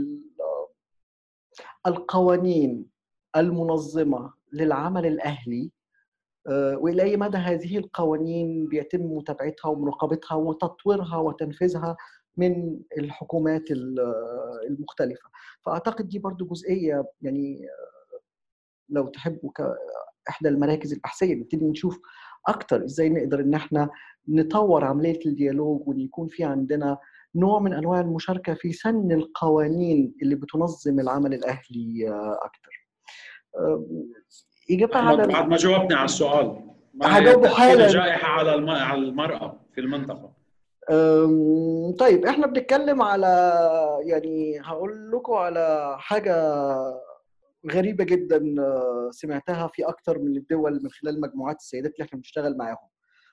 Speaker 4: القوانين المنظمة للعمل الأهلي، وإلى أي مدى هذه القوانين بيتم متابعتها ومراقبتها وتطويرها وتنفيذها من الحكومات المختلفة. فأعتقد دي برضو جزئية يعني لو تحبوا كإحدى المراكز البحثية نبتدي نشوف أكتر إزاي نقدر إن احنا نطور عملية الديالوج، وإن يكون في عندنا نوع من أنواع المشاركة في سن القوانين اللي بتنظم العمل الأهلي أكتر.
Speaker 1: إجابة على بعد ما جاوبني على السؤال،
Speaker 4: هجاوبه حالا.
Speaker 1: الجائحة على المرأة في المنطقة.
Speaker 4: طيب احنا بنتكلم على، يعني هقول لكم على حاجة غريبة جدا سمعتها في أكتر من الدول من خلال مجموعات السيدات اللي احنا بنشتغل معاهم.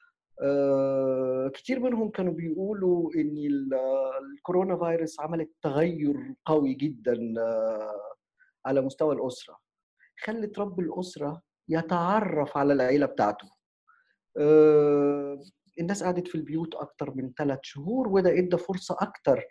Speaker 4: كتير منهم كانوا بيقولوا إن الكورونا فيروس عملت تغير قوي جدا على مستوى الأسرة، خلت رب الأسرة يتعرف على العيلة بتاعته. الناس قعدت في البيوت أكتر من 3 شهور، وده إدى فرصة أكتر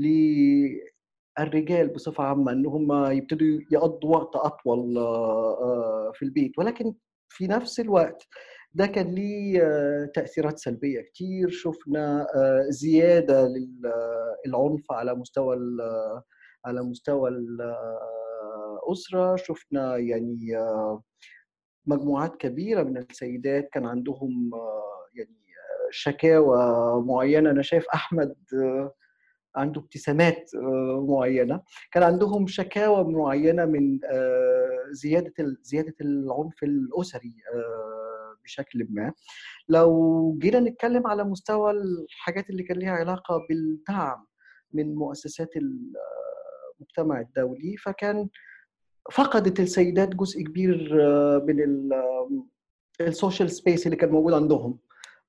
Speaker 4: للرجال بصفة عامة إن هم يبتدوا يقضوا وقت أطول في البيت. ولكن في نفس الوقت ده كان ليه تأثيرات سلبية كتير. شفنا زيادة للعنف على مستوى الأسرة. شفنا يعني مجموعات كبيرة من السيدات كان عندهم يعني شكاوى معينة. أنا شايف أحمد عنده ابتسامات معينة. كان عندهم شكاوى معينة من زيادة العنف الأسري بشكل ما. لو جينا نتكلم على مستوى الحاجات اللي كان لها علاقة بالدعم من مؤسسات المجتمع الدولي، فكان فقدت السيدات جزء كبير من السوشيال سبيس اللي كان موجود عندهم،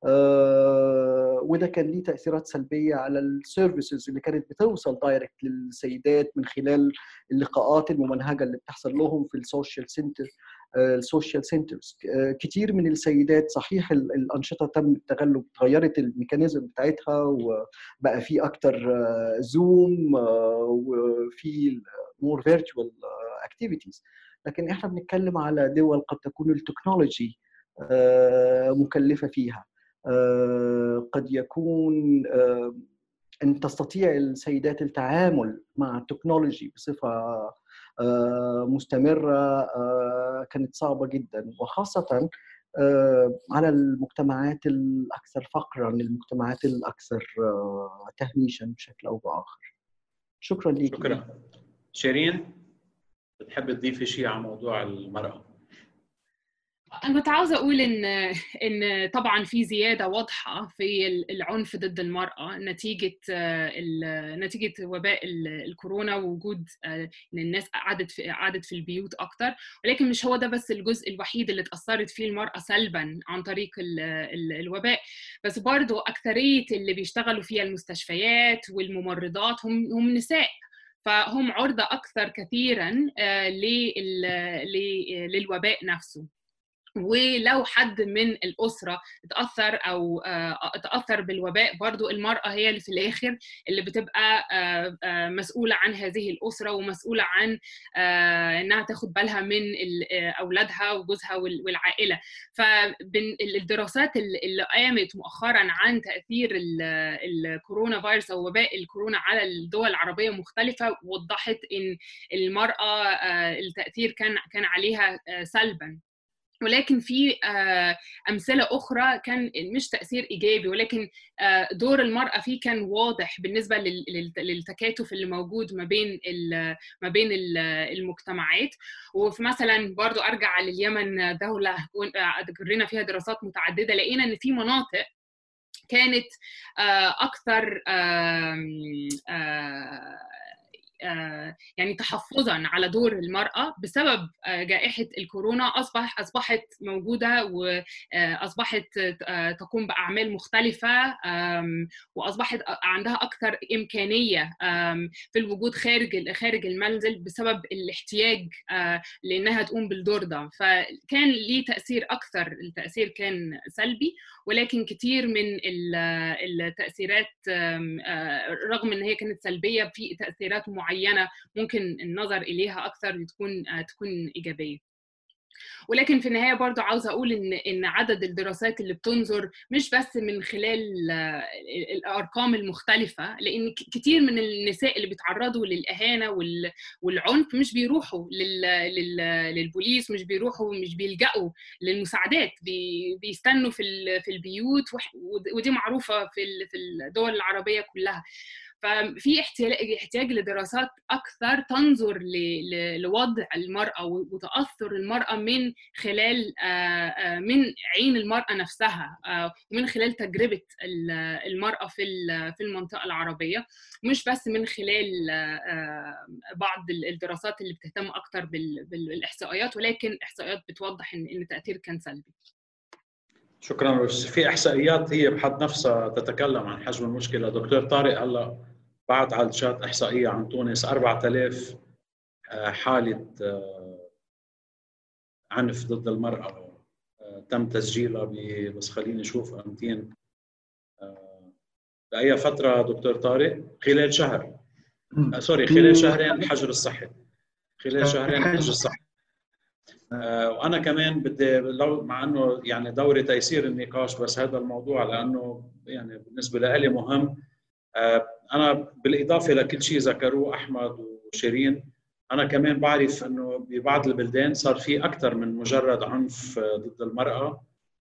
Speaker 4: وده كان ليه تأثيرات سلبية على السيرفيسز اللي كانت بتوصل دايركت للسيدات من خلال اللقاءات الممنهجة اللي بتحصل لهم في السوشيال سنترز. كتير من السيدات صحيح الأنشطة تم التغلب، تغيرت الميكانيزم بتاعتها وبقى في أكتر زوم وفي more virtual activities، لكن احنا بنتكلم على دول قد تكون التكنولوجي مكلفة فيها. قد يكون أن تستطيع السيدات التعامل مع التكنولوجي بصفة مستمرة كانت صعبة جدا، وخاصة على المجتمعات الأكثر فقرا، المجتمعات الأكثر تهميشا بشكل أو بآخر. شكرا لك.
Speaker 1: شكرا. شيرين، بتحب تضيفي شيء على موضوع المرأة؟
Speaker 3: أنا كنت عاوزة أقول إن طبعاً في زيادة واضحة في العنف ضد المرأة نتيجة وباء الكورونا، ووجود إن الناس قعدت في البيوت أكتر. ولكن مش هو ده بس الجزء الوحيد اللي اتأثرت فيه المرأة سلباً عن طريق الوباء، بس برضو أكثرية اللي بيشتغلوا فيها المستشفيات والممرضات هم نساء، فهم عرضة أكثر كثيراً للوباء نفسه. ولو حد من الأسرة اتأثر بالوباء، برضو المرأة هي اللي في الآخر اللي بتبقى مسؤولة عن هذه الأسرة، ومسؤولة عن إنها تاخد بالها من أولادها وجوزها والعائلة. فالدراسات اللي قامت مؤخرا عن تأثير الكورونا فيروس أو وباء الكورونا على الدول العربية مختلفة وضحت إن المرأة التأثير كان عليها سلبا. ولكن في أمثلة أخرى كان مش تأثير إيجابي، ولكن دور المرأة فيه كان واضح بالنسبة للتكاتف اللي موجود ما بين المجتمعات. وفي مثلا برضو أرجع لليمن، دولة جرينا فيها دراسات متعددة، لقينا إن في مناطق كانت أكثر يعني تحفظاً على دور المرأة بسبب جائحة الكورونا. أصبحت موجودة وأصبحت تقوم بأعمال مختلفة، وأصبحت عندها أكثر إمكانية في الوجود خارج المنزل بسبب الاحتياج لأنها تقوم بالدور ده. فكان ليه تأثير أكثر، التأثير كان سلبي، ولكن كتير من التأثيرات رغم أن هي كانت سلبية، في تأثيرات معينة ممكن النظر إليها أكثر تكون إيجابية. ولكن في النهاية برضو عاوزة أقول إن عدد الدراسات اللي بتنظر مش بس من خلال الأرقام المختلفة، لأن كتير من النساء اللي بيتعرضوا للإهانة والعنف مش بيروحوا للبوليس، مش بيلجأوا للمساعدات، بيستنوا في البيوت، ودي معروفة في الدول العربية كلها. ففي احتياج لدراسات أكثر تنظر لوضع المرأة وتأثر المرأة من خلال من عين المرأة نفسها، ومن خلال تجربة المرأة في المنطقة العربية، مش بس من خلال بعض الدراسات اللي بتهتم أكثر بالإحصائيات، ولكن إحصائيات بتوضح إن التأثير كان سلبي.
Speaker 1: شكرا. في احصائيات هي بحد نفسها تتكلم عن حجم المشكله. دكتور طارق هلا بعت على الشات احصائيه عن تونس 4000 حاله عنف ضد المراه تم تسجيلها بس خليني اشوف امتين باي فتره دكتور طارق؟ خلال شهر خلال شهرين الحجر الصحي، خلال شهرين الحجر الصحي. وانا كمان بدي لو مع انه يعني دوري تيسير النقاش، بس هذا الموضوع لانه يعني بالنسبه لي مهم. انا بالاضافه لكل شيء ذكروه احمد وشيرين، انا كمان بعرف انه ببعض البلدان صار في اكثر من مجرد عنف ضد المراه،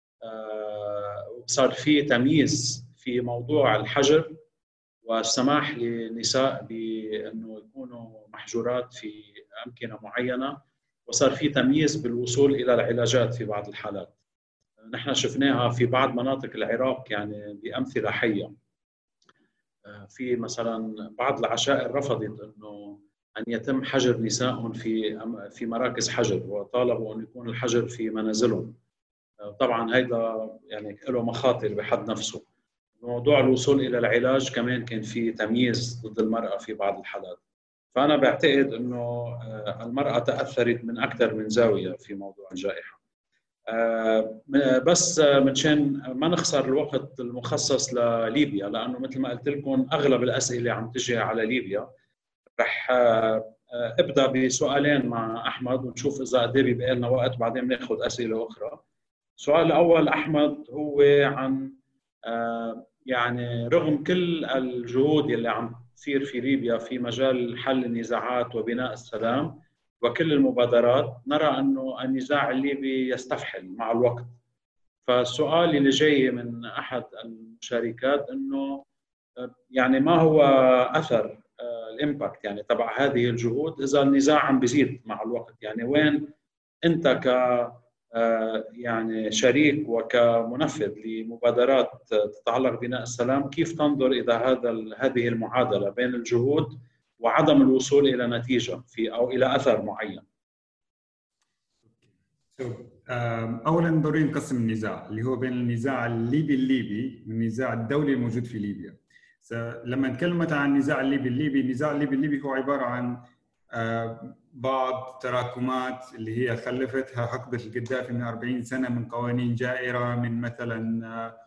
Speaker 1: صار في تمييز في موضوع الحجر والسماح للنساء بانه يكونوا محجورات في امكنه معينه، وصار في تمييز بالوصول الى العلاجات في بعض الحالات. نحن شفناها في بعض مناطق العراق يعني بامثله حيه. في مثلا بعض العشائر رفضت انه ان يتم حجر نسائهم في مراكز حجر، وطالبوا ان يكون الحجر في منازلهم. طبعا هيدا يعني له مخاطر بحد نفسه. موضوع الوصول الى العلاج كمان كان في تمييز ضد المراه في بعض الحالات. فانا بعتقد انه المراه تاثرت من اكثر من زاويه في موضوع الجائحه. بس منشان ما نخسر الوقت المخصص لليبيا، لانه مثل ما قلت لكم اغلب الاسئله عم تجي على ليبيا. رح ابدا بسؤالين مع احمد ونشوف اذا قد ايه بيبقى لنا وقت، بعدين بناخذ اسئله اخرى. السؤال الاول احمد هو عن يعني رغم كل الجهود اللي عم تصير في ليبيا في مجال حل النزاعات وبناء السلام وكل المبادرات، نرى انه النزاع الليبي يستفحل مع الوقت. فالسؤال اللي جاي من احد المشاركات انه يعني ما هو اثر الامباكت يعني تبع هذه الجهود اذا النزاع عم بيزيد مع الوقت؟ يعني وين انت ك يعني شريك وكمنفذ لمبادرات تتعلق ببناء السلام، كيف تنظر إذا هذه المعادلة بين الجهود وعدم الوصول إلى نتيجة أو إلى أثر معين؟
Speaker 6: أولاً ضروري نقسم النزاع اللي هو بين النزاع الليبي والنزاع الدولي الموجود في ليبيا. لما نتكلم عن النزاع الليبي، النزاع الليبي هو عبارة عن بعض تراكمات اللي هي خلفتها حقبة القذافي من 40 سنة من قوانين جائرة، من مثلا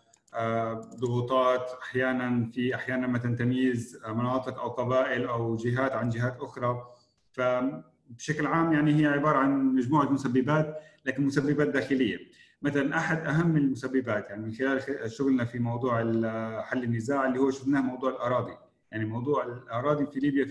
Speaker 6: ضغوطات أحيانا مثلا تمييز مناطق أو قبائل أو جهات عن جهات أخرى. فبشكل عام يعني هي عبارة عن مجموعة مسببات، لكن مسببات داخلية. مثلا أحد أهم المسببات يعني من خلال شغلنا في موضوع حل النزاع اللي هو شفناه موضوع الأراضي. يعني موضوع الأراضي في ليبيا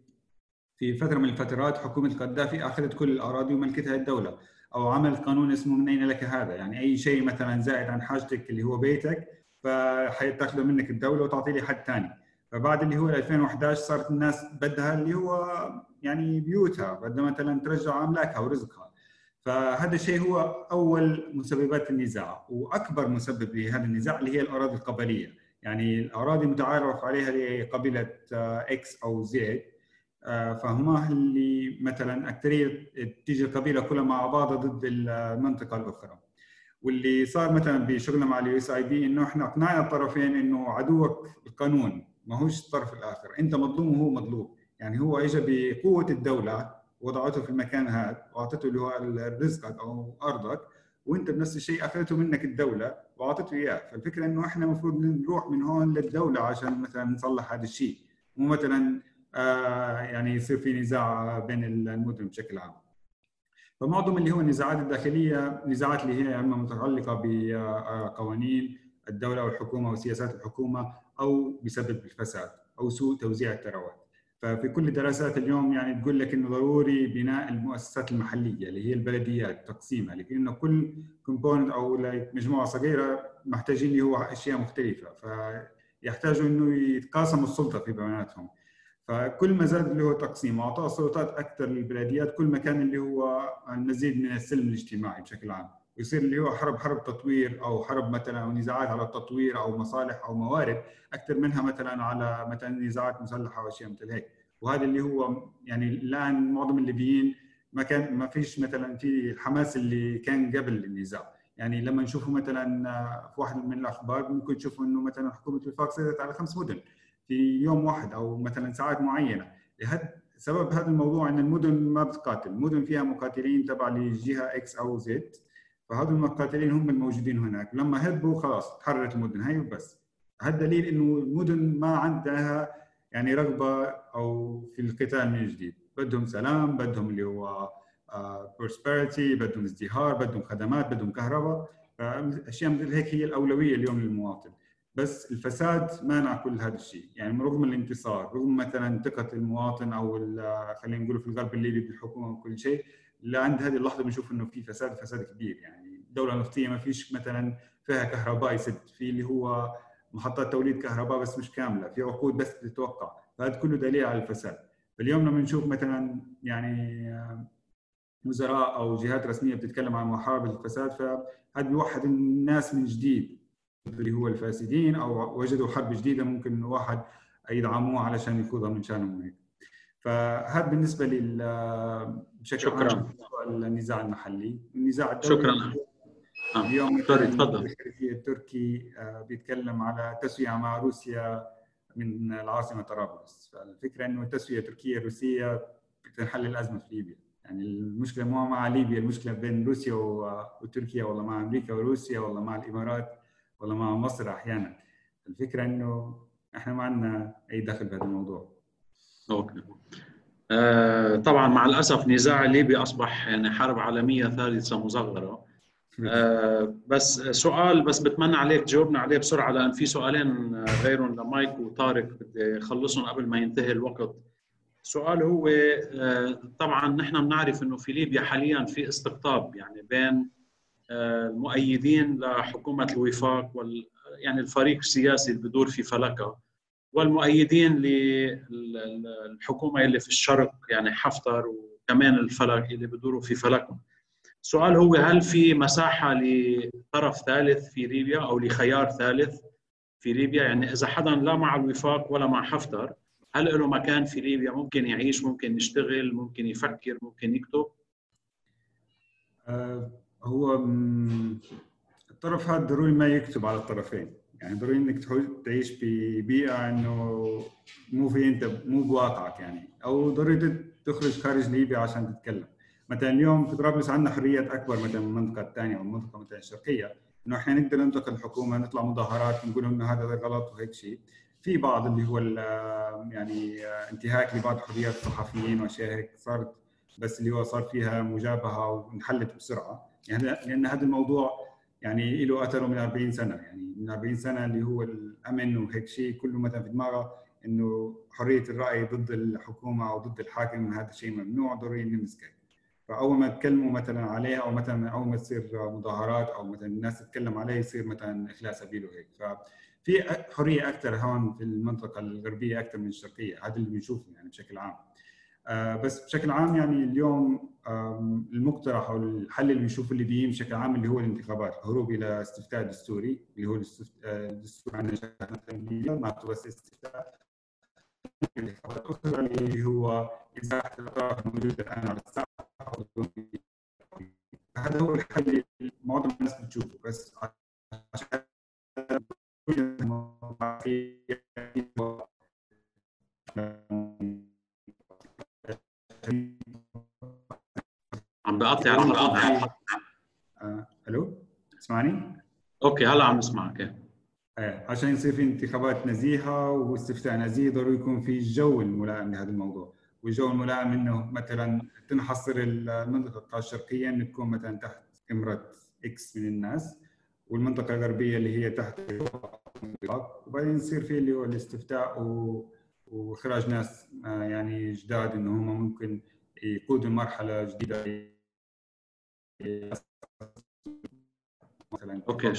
Speaker 6: في فترة من الفترات حكومة القذافي أخذت كل الأراضي وملكتها الدولة، أو عملت قانون اسمه من أين لك هذا، يعني أي شيء مثلا زائد عن حاجتك اللي هو بيتك فحيتاخذه منك الدولة وتعطي لي حد ثاني. فبعد اللي هو 2011 صارت الناس بدها اللي هو يعني بيوتها، بدها مثلا ترجع أملاكها ورزقها. فهذا الشيء هو أول مسببات النزاع، وأكبر مسبب لهذا النزاع اللي هي الأراضي القبلية. يعني الأراضي متعارف عليها لقبيلة إكس أو زد، فهم اللي مثلا أكثرية تيجي القبيلة كلها مع بعضها ضد المنطقة الأخرى. واللي صار مثلا بشغلنا مع USAID إنه إحنا أقنعنا الطرفين إنه عدوك القانون ما هوش الطرف الآخر، أنت مظلوم وهو مظلوم. يعني هو إجا بقوة الدولة وضعته في المكان هذا وأعطته اللي هو رزقك أو أرضك، وأنت بنفس الشيء أخذته منك الدولة وأعطته إياه. فالفكرة إنه إحنا المفروض نروح من هون للدولة عشان مثلا نصلح هذا الشيء، مو مثلا يعني يصير في نزاع بين المدن بشكل عام. فمعظم اللي هو النزاعات الداخلية نزاعات اللي هي اما متعلقة بقوانين الدولة والحكومة وسياسات الحكومة، أو بسبب الفساد أو سوء توزيع الثروات. ففي كل الدراسات اليوم يعني تقول لك إنه ضروري بناء المؤسسات المحلية اللي هي البلديات، تقسيمها، لأنه كل كومبوننت أو مجموعة صغيرة محتاجين اللي هو أشياء مختلفة، فيحتاجوا إنه يتقاسموا السلطة في بيناتهم. فكل ما زاد اللي هو تقسيم واعطاء السلطات اكثر للبلديات، كل ما كان اللي هو المزيد من السلم الاجتماعي بشكل عام، ويصير اللي هو حرب تطوير او حرب مثلا او نزاعات على التطوير او مصالح او موارد اكثر منها مثلا على مثلا نزاعات مسلحه واشياء مثل هيك. وهذا اللي هو يعني الان معظم الليبيين ما فيش مثلا في الحماس اللي كان قبل النزاع. يعني لما نشوفه مثلا في واحد من الاخبار ممكن تشوفوا انه مثلا حكومه الوفاق سيطرت على 5 مدن في يوم واحد او مثلا ساعات معينه. سبب هذا الموضوع ان المدن ما بتقاتل، المدن فيها مقاتلين تبع لجهه اكس او زد، فهذول المقاتلين هم الموجودين هناك. لما هربوا خلاص تحررت المدن هي وبس. هذا دليل انه المدن ما عندها يعني رغبه او في القتال من جديد، بدهم سلام، بدهم اللي هو بروسبرتي، بدهم ازدهار، بدهم خدمات، بدهم كهرباء. فاشياء مثل هيك هي الاولويه اليوم للمواطن. بس الفساد مانع كل هذا الشيء. يعني رغم الانتصار، رغم مثلا ثقه المواطن او خلينا نقول في الغرب الليبي بالحكومه وكل شيء، لعند هذه اللحظه بنشوف انه في فساد كبير. يعني الدوله النفطيه ما فيش مثلا فيها كهرباء يسد، في اللي هو محطات توليد كهرباء بس مش كامله، في عقود بس تتوقع، فهذا كله دليل على الفساد. فاليوم لما نشوف مثلا يعني وزراء او جهات رسميه بتتكلم عن محاربه الفساد، فهذا بيوحد الناس من جديد اللي هو الفاسدين، او وجدوا حرب جديده ممكن واحد يدعموه علشان يخوضها من شانهم هيك. فهذا بالنسبه بشكل عام النزاع المحلي. النزاع الدولي
Speaker 1: شكرا.
Speaker 6: اليوم
Speaker 1: تفضل.
Speaker 6: الخليفي التركي بيتكلم على تسويه مع روسيا من العاصمه طرابلس. فالفكره انه التسويه التركيه الروسيه بتنحل الازمه في ليبيا. يعني المشكله مو مع ليبيا، المشكله بين روسيا وتركيا، والله مع امريكا وروسيا، والله مع الامارات، والله مع مصر احيانا. الفكره انه احنا ما عندنا اي دخل بهذا الموضوع.
Speaker 1: اوكي. طبعا مع الاسف نزاع ليبيا اصبح يعني حرب عالميه ثالثه مصغره. بس سؤال بس بتمنى عليك تجاوبنا عليه بسرعه، لان في سؤالين غيرهم لمايك وطارق بدي اخلصهم قبل ما ينتهي الوقت. السؤال هو طبعا نحن بنعرف انه في ليبيا حاليا في استقطاب يعني بين المؤيدين لحكومه الوفاق يعني الفريق السياسي اللي بدور في فلكة، والمؤيدين للحكومه اللي في الشرق يعني حفتر، وكمان الفلك اللي بدوروا في فلكة. السؤال هو هل في مساحه لطرف ثالث في ليبيا او لخيار ثالث في ليبيا؟ يعني اذا حدا لا مع الوفاق ولا مع حفتر، هل له مكان في ليبيا ممكن يعيش، ممكن يشتغل، ممكن يفكر، ممكن يكتب؟
Speaker 6: هو الطرف هذا ضروري ما يكتب على الطرفين. يعني ضروري انك تعيش ببيئه انه مو بواقعك يعني، او ضروري تخرج خارج ليبيا عشان تتكلم. مثلا اليوم في طرابلس عندنا حريات اكبر مثلا من المنطقه الثانيه او المنطقه مثلا الشرقيه، انه احنا نقدر ننتقد الحكومه، نطلع مظاهرات نقول انه هذا غلط وهيك شيء. في بعض اللي هو يعني انتهاك لبعض حريات الصحفيين واشياء هيك صارت، بس اللي هو صار فيها مجابهه وانحلت بسرعه يعني، لان هذا الموضوع يعني له اثره من 40 سنه، يعني من 40 سنه اللي هو الامن وهيك شيء كله مثلا في دماغه انه حريه الراي ضد الحكومه او ضد الحاكم هذا شيء ممنوع، ضروري نمسكه. فاول ما تكلموا مثلا عليها او مثلا اول ما تصير مظاهرات او مثلا الناس تتكلم عليه يصير مثلا اخلاء سبيل وهيك. ففي حريه اكثر هون في المنطقه الغربيه اكثر من الشرقيه، هذا اللي بنشوفه يعني بشكل عام. بس بشكل عام يعني اليوم المقترح او الحل اللي بنشوفه الليبيين بشكل عام اللي هو الانتخابات، هروب الى استفتاء دستوري اللي هو الدستور عندنا مثلا ما بس استفتاء، انتخابات اخرى اللي هو ازاحه الاطراف الموجوده الان على الساحه. هذا هو الحل اللي معظم الناس بتشوفه، بس عشان
Speaker 1: عم بقطع الخط.
Speaker 6: الو اسمعني؟
Speaker 1: اوكي هلا عم نسمعك.
Speaker 6: عشان يصير في انتخابات نزيهه واستفتاء نزيه ضروري يكون في الجو الملائم لهذا الموضوع، والجو الملائم انه مثلا تنحصر المنطقه الشرقيه انه تكون مثلا تحت امره اكس من الناس، والمنطقه الغربيه اللي هي تحت، وبعدين يصير في اللي هو الاستفتاء واخراج ناس يعني جداد انه هم ممكن يقودوا مرحله جديده.
Speaker 1: اوكي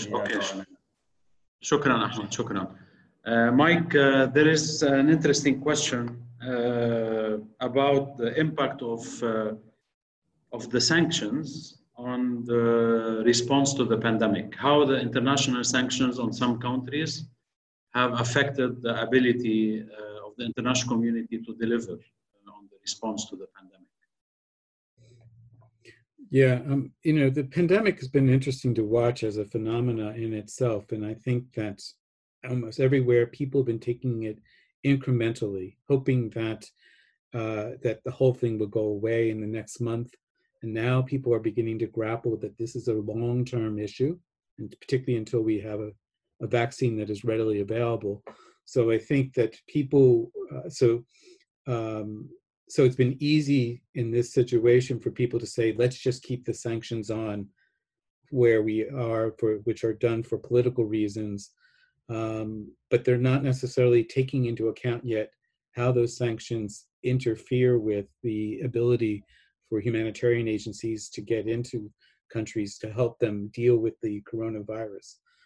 Speaker 1: شكرا احمد، شكرا. Mike, there is an interesting question about the impact of the sanctions on the response to the pandemic. How the international sanctions on some countries have affected the ability of the international community to deliver on the response to the pandemic.
Speaker 2: Yeah, you know, the pandemic has been interesting to watch as a phenomena in itself, and I think that almost everywhere people have been taking it incrementally, hoping that that the whole thing will go away in the next month. And now people are beginning to grapple that this is a long-term issue, and particularly until we have a vaccine that is readily available. So I think that people, so it's been easy in this situation for people to say, let's just keep the sanctions on where we are, which are done for political reasons. But they're not necessarily taking into account yet how those sanctions interfere with the ability for humanitarian agencies to get into countries to help them deal with the coronavirus.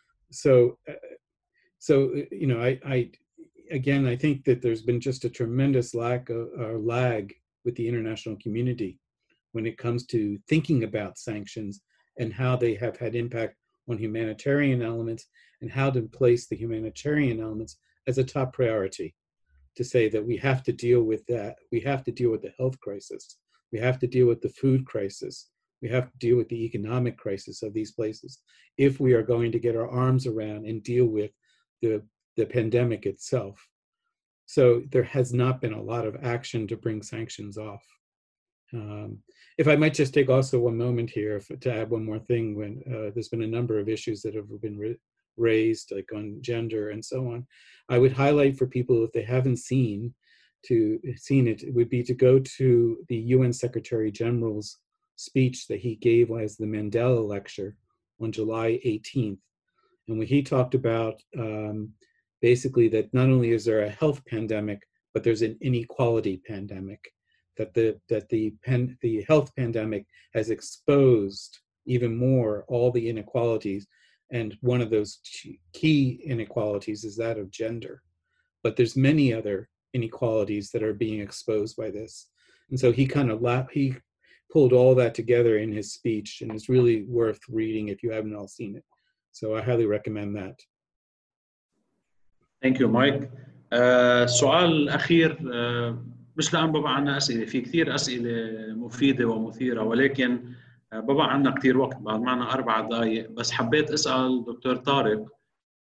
Speaker 2: So you know, again, I think that there's been just a tremendous lag with the international community when it comes to thinking about sanctions and how they have had impact on humanitarian elements, and how to place the humanitarian elements as a top priority, to say that we have to deal with that. We have to deal with the health crisis. We have to deal with the food crisis. We have to deal with the economic crisis of these places if we are going to get our arms around and deal with the pandemic itself. So there has not been a lot of action to bring sanctions off. If I might just take also one moment here to add one more thing, when there's been a number of issues that have been raised, like on gender and so on, I would highlight for people, if they haven't seen it, it would be to go to the UN Secretary General's speech that he gave as the Mandela Lecture on July 18th. And when he talked about basically that not only is there a health pandemic, but there's an inequality pandemic, that the health pandemic has exposed even more all the inequalities. And one of those key inequalities is that of gender. But there's many other inequalities that are being exposed by this. And so he kind of he pulled all that together in his speech, and it's really worth reading if you haven't all seen it. So I highly recommend that.
Speaker 1: Thank you, Mike. السؤال الأخير، مش لأن بابا عنا أسئلة، في كثير أسئلة مفيدة ومثيرة، ولكن بابا عنا كثير وقت، بعد معنا 4 دقائق، بس حبيت أسأل دكتور طارق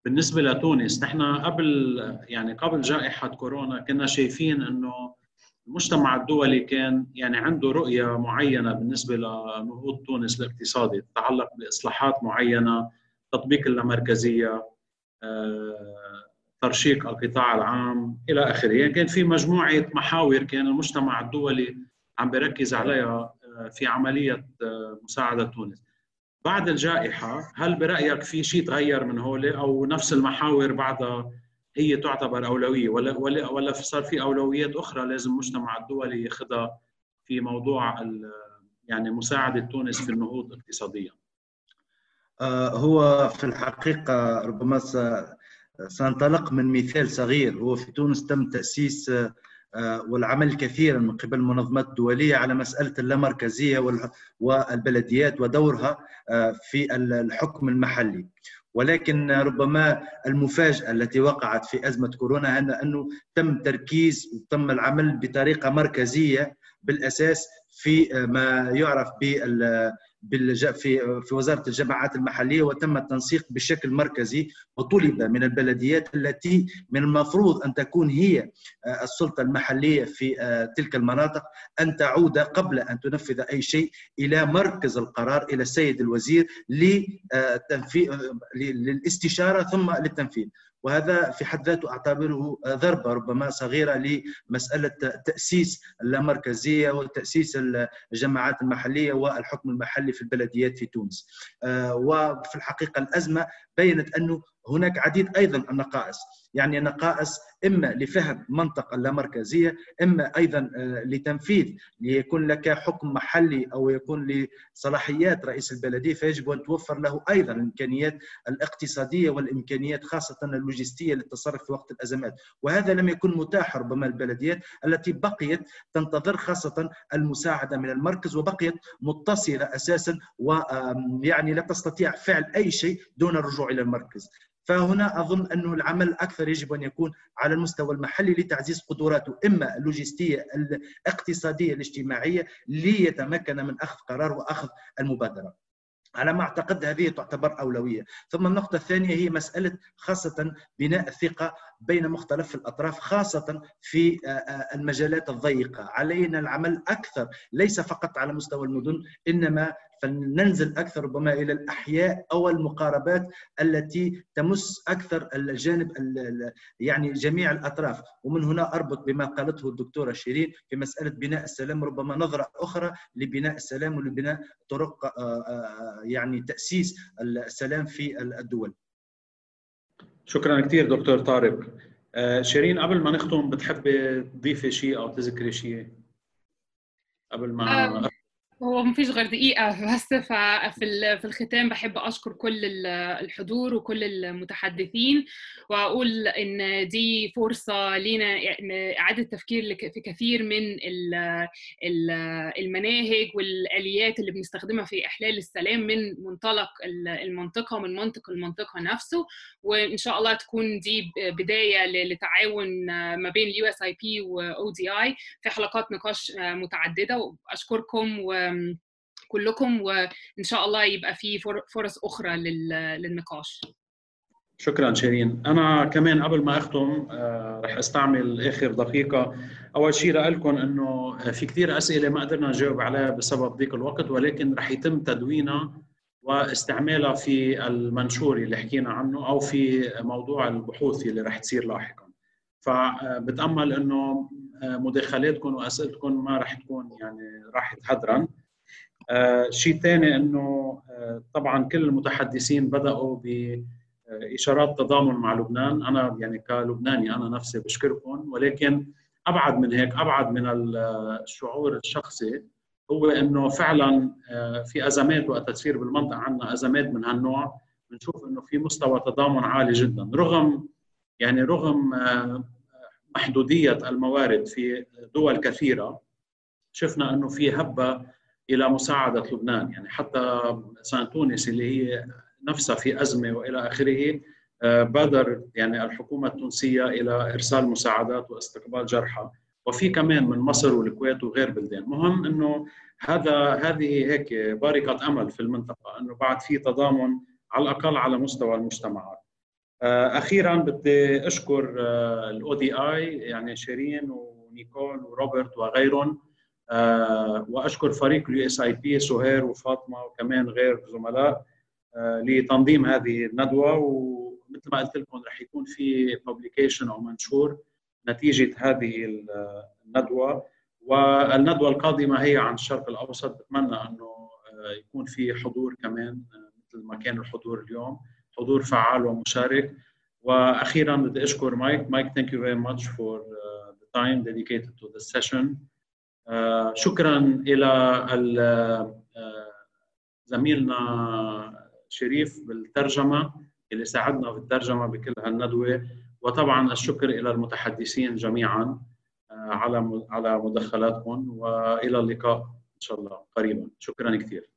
Speaker 1: بالنسبة لتونس نحن قبل جائحة كورونا كنا شايفين انه المجتمع الدولي كان يعني عنده رؤية معينة بالنسبة لنهوض تونس الاقتصادي تتعلق بإصلاحات معينة، تطبيق اللامركزية، ترشيق القطاع العام إلى آخره. يعني كان في مجموعة محاور كان المجتمع الدولي عم بركز عليها في عملية مساعدة تونس. بعد الجائحة هل برأيك في شيء تغير من هول أو نفس المحاور بعدها هي تعتبر أولوية ولا صار في أولويات أخرى لازم المجتمع الدولي ياخذها في موضوع يعني مساعدة تونس في النهوض اقتصاديا؟
Speaker 7: هو في الحقيقة ربما سننطلق من مثال صغير. هو في تونس تم تأسيس والعمل كثيرا من قبل المنظمات الدولية على مسألة اللامركزية والبلديات ودورها في الحكم المحلي، ولكن ربما المفاجأة التي وقعت في أزمة كورونا أنه تم تركيز وتم العمل بطريقة مركزية بالأساس في ما يعرف في وزارة الجماعات المحلية، وتم التنسيق بشكل مركزي، وطلب من البلديات التي من المفروض أن تكون هي السلطة المحلية في تلك المناطق أن تعود قبل أن تنفذ أي شيء إلى مركز القرار، إلى السيد الوزير للاستشارة ثم للتنفيذ. وهذا في حد ذاته أعتبره ضربة ربما صغيرة لمسألة تأسيس اللامركزية وتأسيس الجماعات المحلية والحكم المحلي في البلديات في تونس. وفي الحقيقة الأزمة بيّنت أنه هناك عديد أيضا النقائص، يعني نقائص إما لفهم منطق اللامركزية، إما أيضا لتنفيذ، ليكون لك حكم محلي أو يكون لصلاحيات رئيس البلدية، فيجب أن توفر له أيضا الإمكانيات الاقتصادية والإمكانيات خاصة اللوجستية للتصرف في وقت الأزمات. وهذا لم يكن متاح ربما البلديات التي بقيت تنتظر خاصة المساعدة من المركز، وبقيت متصلة أساسا ويعني لا تستطيع فعل أي شيء دون الرجوع إلى المركز. فهنا أظن أنه العمل أكثر يجب أن يكون على المستوى المحلي لتعزيز قدراته، إما اللوجستية الاقتصادية الاجتماعية، ليتمكن من أخذ قرار وأخذ المبادرة. على ما أعتقد هذه تعتبر أولوية. ثم النقطة الثانية هي مسألة خاصة بناء الثقة بين مختلف الأطراف، خاصة في المجالات الضيقة. علينا العمل أكثر ليس فقط على مستوى المدن، إنما فننزل أكثر ربما إلى الأحياء أو المقاربات التي تمس أكثر الجانب يعني جميع الأطراف. ومن هنا أربط بما قالته الدكتورة شيرين في مسألة بناء السلام، ربما نظرة أخرى لبناء السلام ولبناء طرق يعني تأسيس السلام في الدول.
Speaker 1: شكرا كثير دكتور طارق. شيرين، قبل ما نختم بتحبي تضيفي شيء أو تذكري شيء قبل ما
Speaker 3: هو مفيش غير دقيقة بس. في الختام بحب أشكر كل الحضور وكل المتحدثين، وأقول إن دي فرصة لينا إعادة تفكير في كثير من المناهج والآليات اللي بنستخدمها في إحلال السلام من منطلق المنطقة ومن منطق المنطقة نفسه. وإن شاء الله تكون دي بداية لتعاون ما بين USIP و ODI في حلقات نقاش متعددة. وأشكركم كلكم، وإن شاء الله يبقى في فرص أخرى للنقاش.
Speaker 1: شكرا شيرين. أنا كمان قبل ما أختم رح أستعمل آخر دقيقة. أول شيء لأقلكم أنه في كثير أسئلة ما قدرنا نجاوب عليها بسبب ضيق الوقت، ولكن رح يتم تدوينها واستعمالها في المنشور اللي حكينا عنه أو في موضوع البحوث اللي رح تصير لاحقا. فبتأمل أنه مداخلاتكم وأسئلتكم ما رح تكون يعني راحت هدرا. شيء ثاني أنه طبعا كل المتحدثين بدأوا بإشارات تضامن مع لبنان. أنا يعني كلبناني أنا نفسي بشكركم، ولكن أبعد من هيك، أبعد من الشعور الشخصي، هو أنه فعلا في أزمات وقت تصير بالمنطقة عندنا أزمات من هالنوع، بنشوف أنه في مستوى تضامن عالي جدا رغم محدودية الموارد في دول كثيرة. شفنا أنه في هبة إلى مساعدة لبنان، يعني حتى مثلا تونس اللي هي نفسها في أزمة وإلى آخره، بادر يعني الحكومة التونسية إلى إرسال مساعدات واستقبال جرحى، وفي كمان من مصر والكويت وغير بلدان. مهم أنه هذه هيك بارقة أمل في المنطقة، أنه بعد في تضامن على الأقل على مستوى المجتمعات. اخيرا بدي اشكر الODI يعني شيرين ونيكول وروبرت وغيرهم، واشكر فريق الUSIP سهير وفاطمه وكمان غير زملاء لتنظيم هذه الندوه. ومثل ما قلت لكم رح يكون في ببليكيشن او منشور نتيجه هذه الندوه، والندوه القادمه هي عن الشرق الاوسط. بتمنى انه يكون في حضور كمان مثل ما كان الحضور اليوم، حضور فعال ومشارك. واخيرا بدي اشكر مايك thank you very much for the time dedicated to the session. شكرا الى زميلنا شريف بالترجمه اللي ساعدنا في الترجمه بكل هالندوه، وطبعا الشكر الى المتحدثين جميعا على مداخلاتكم، والى اللقاء ان شاء الله قريبا. شكرا كثير.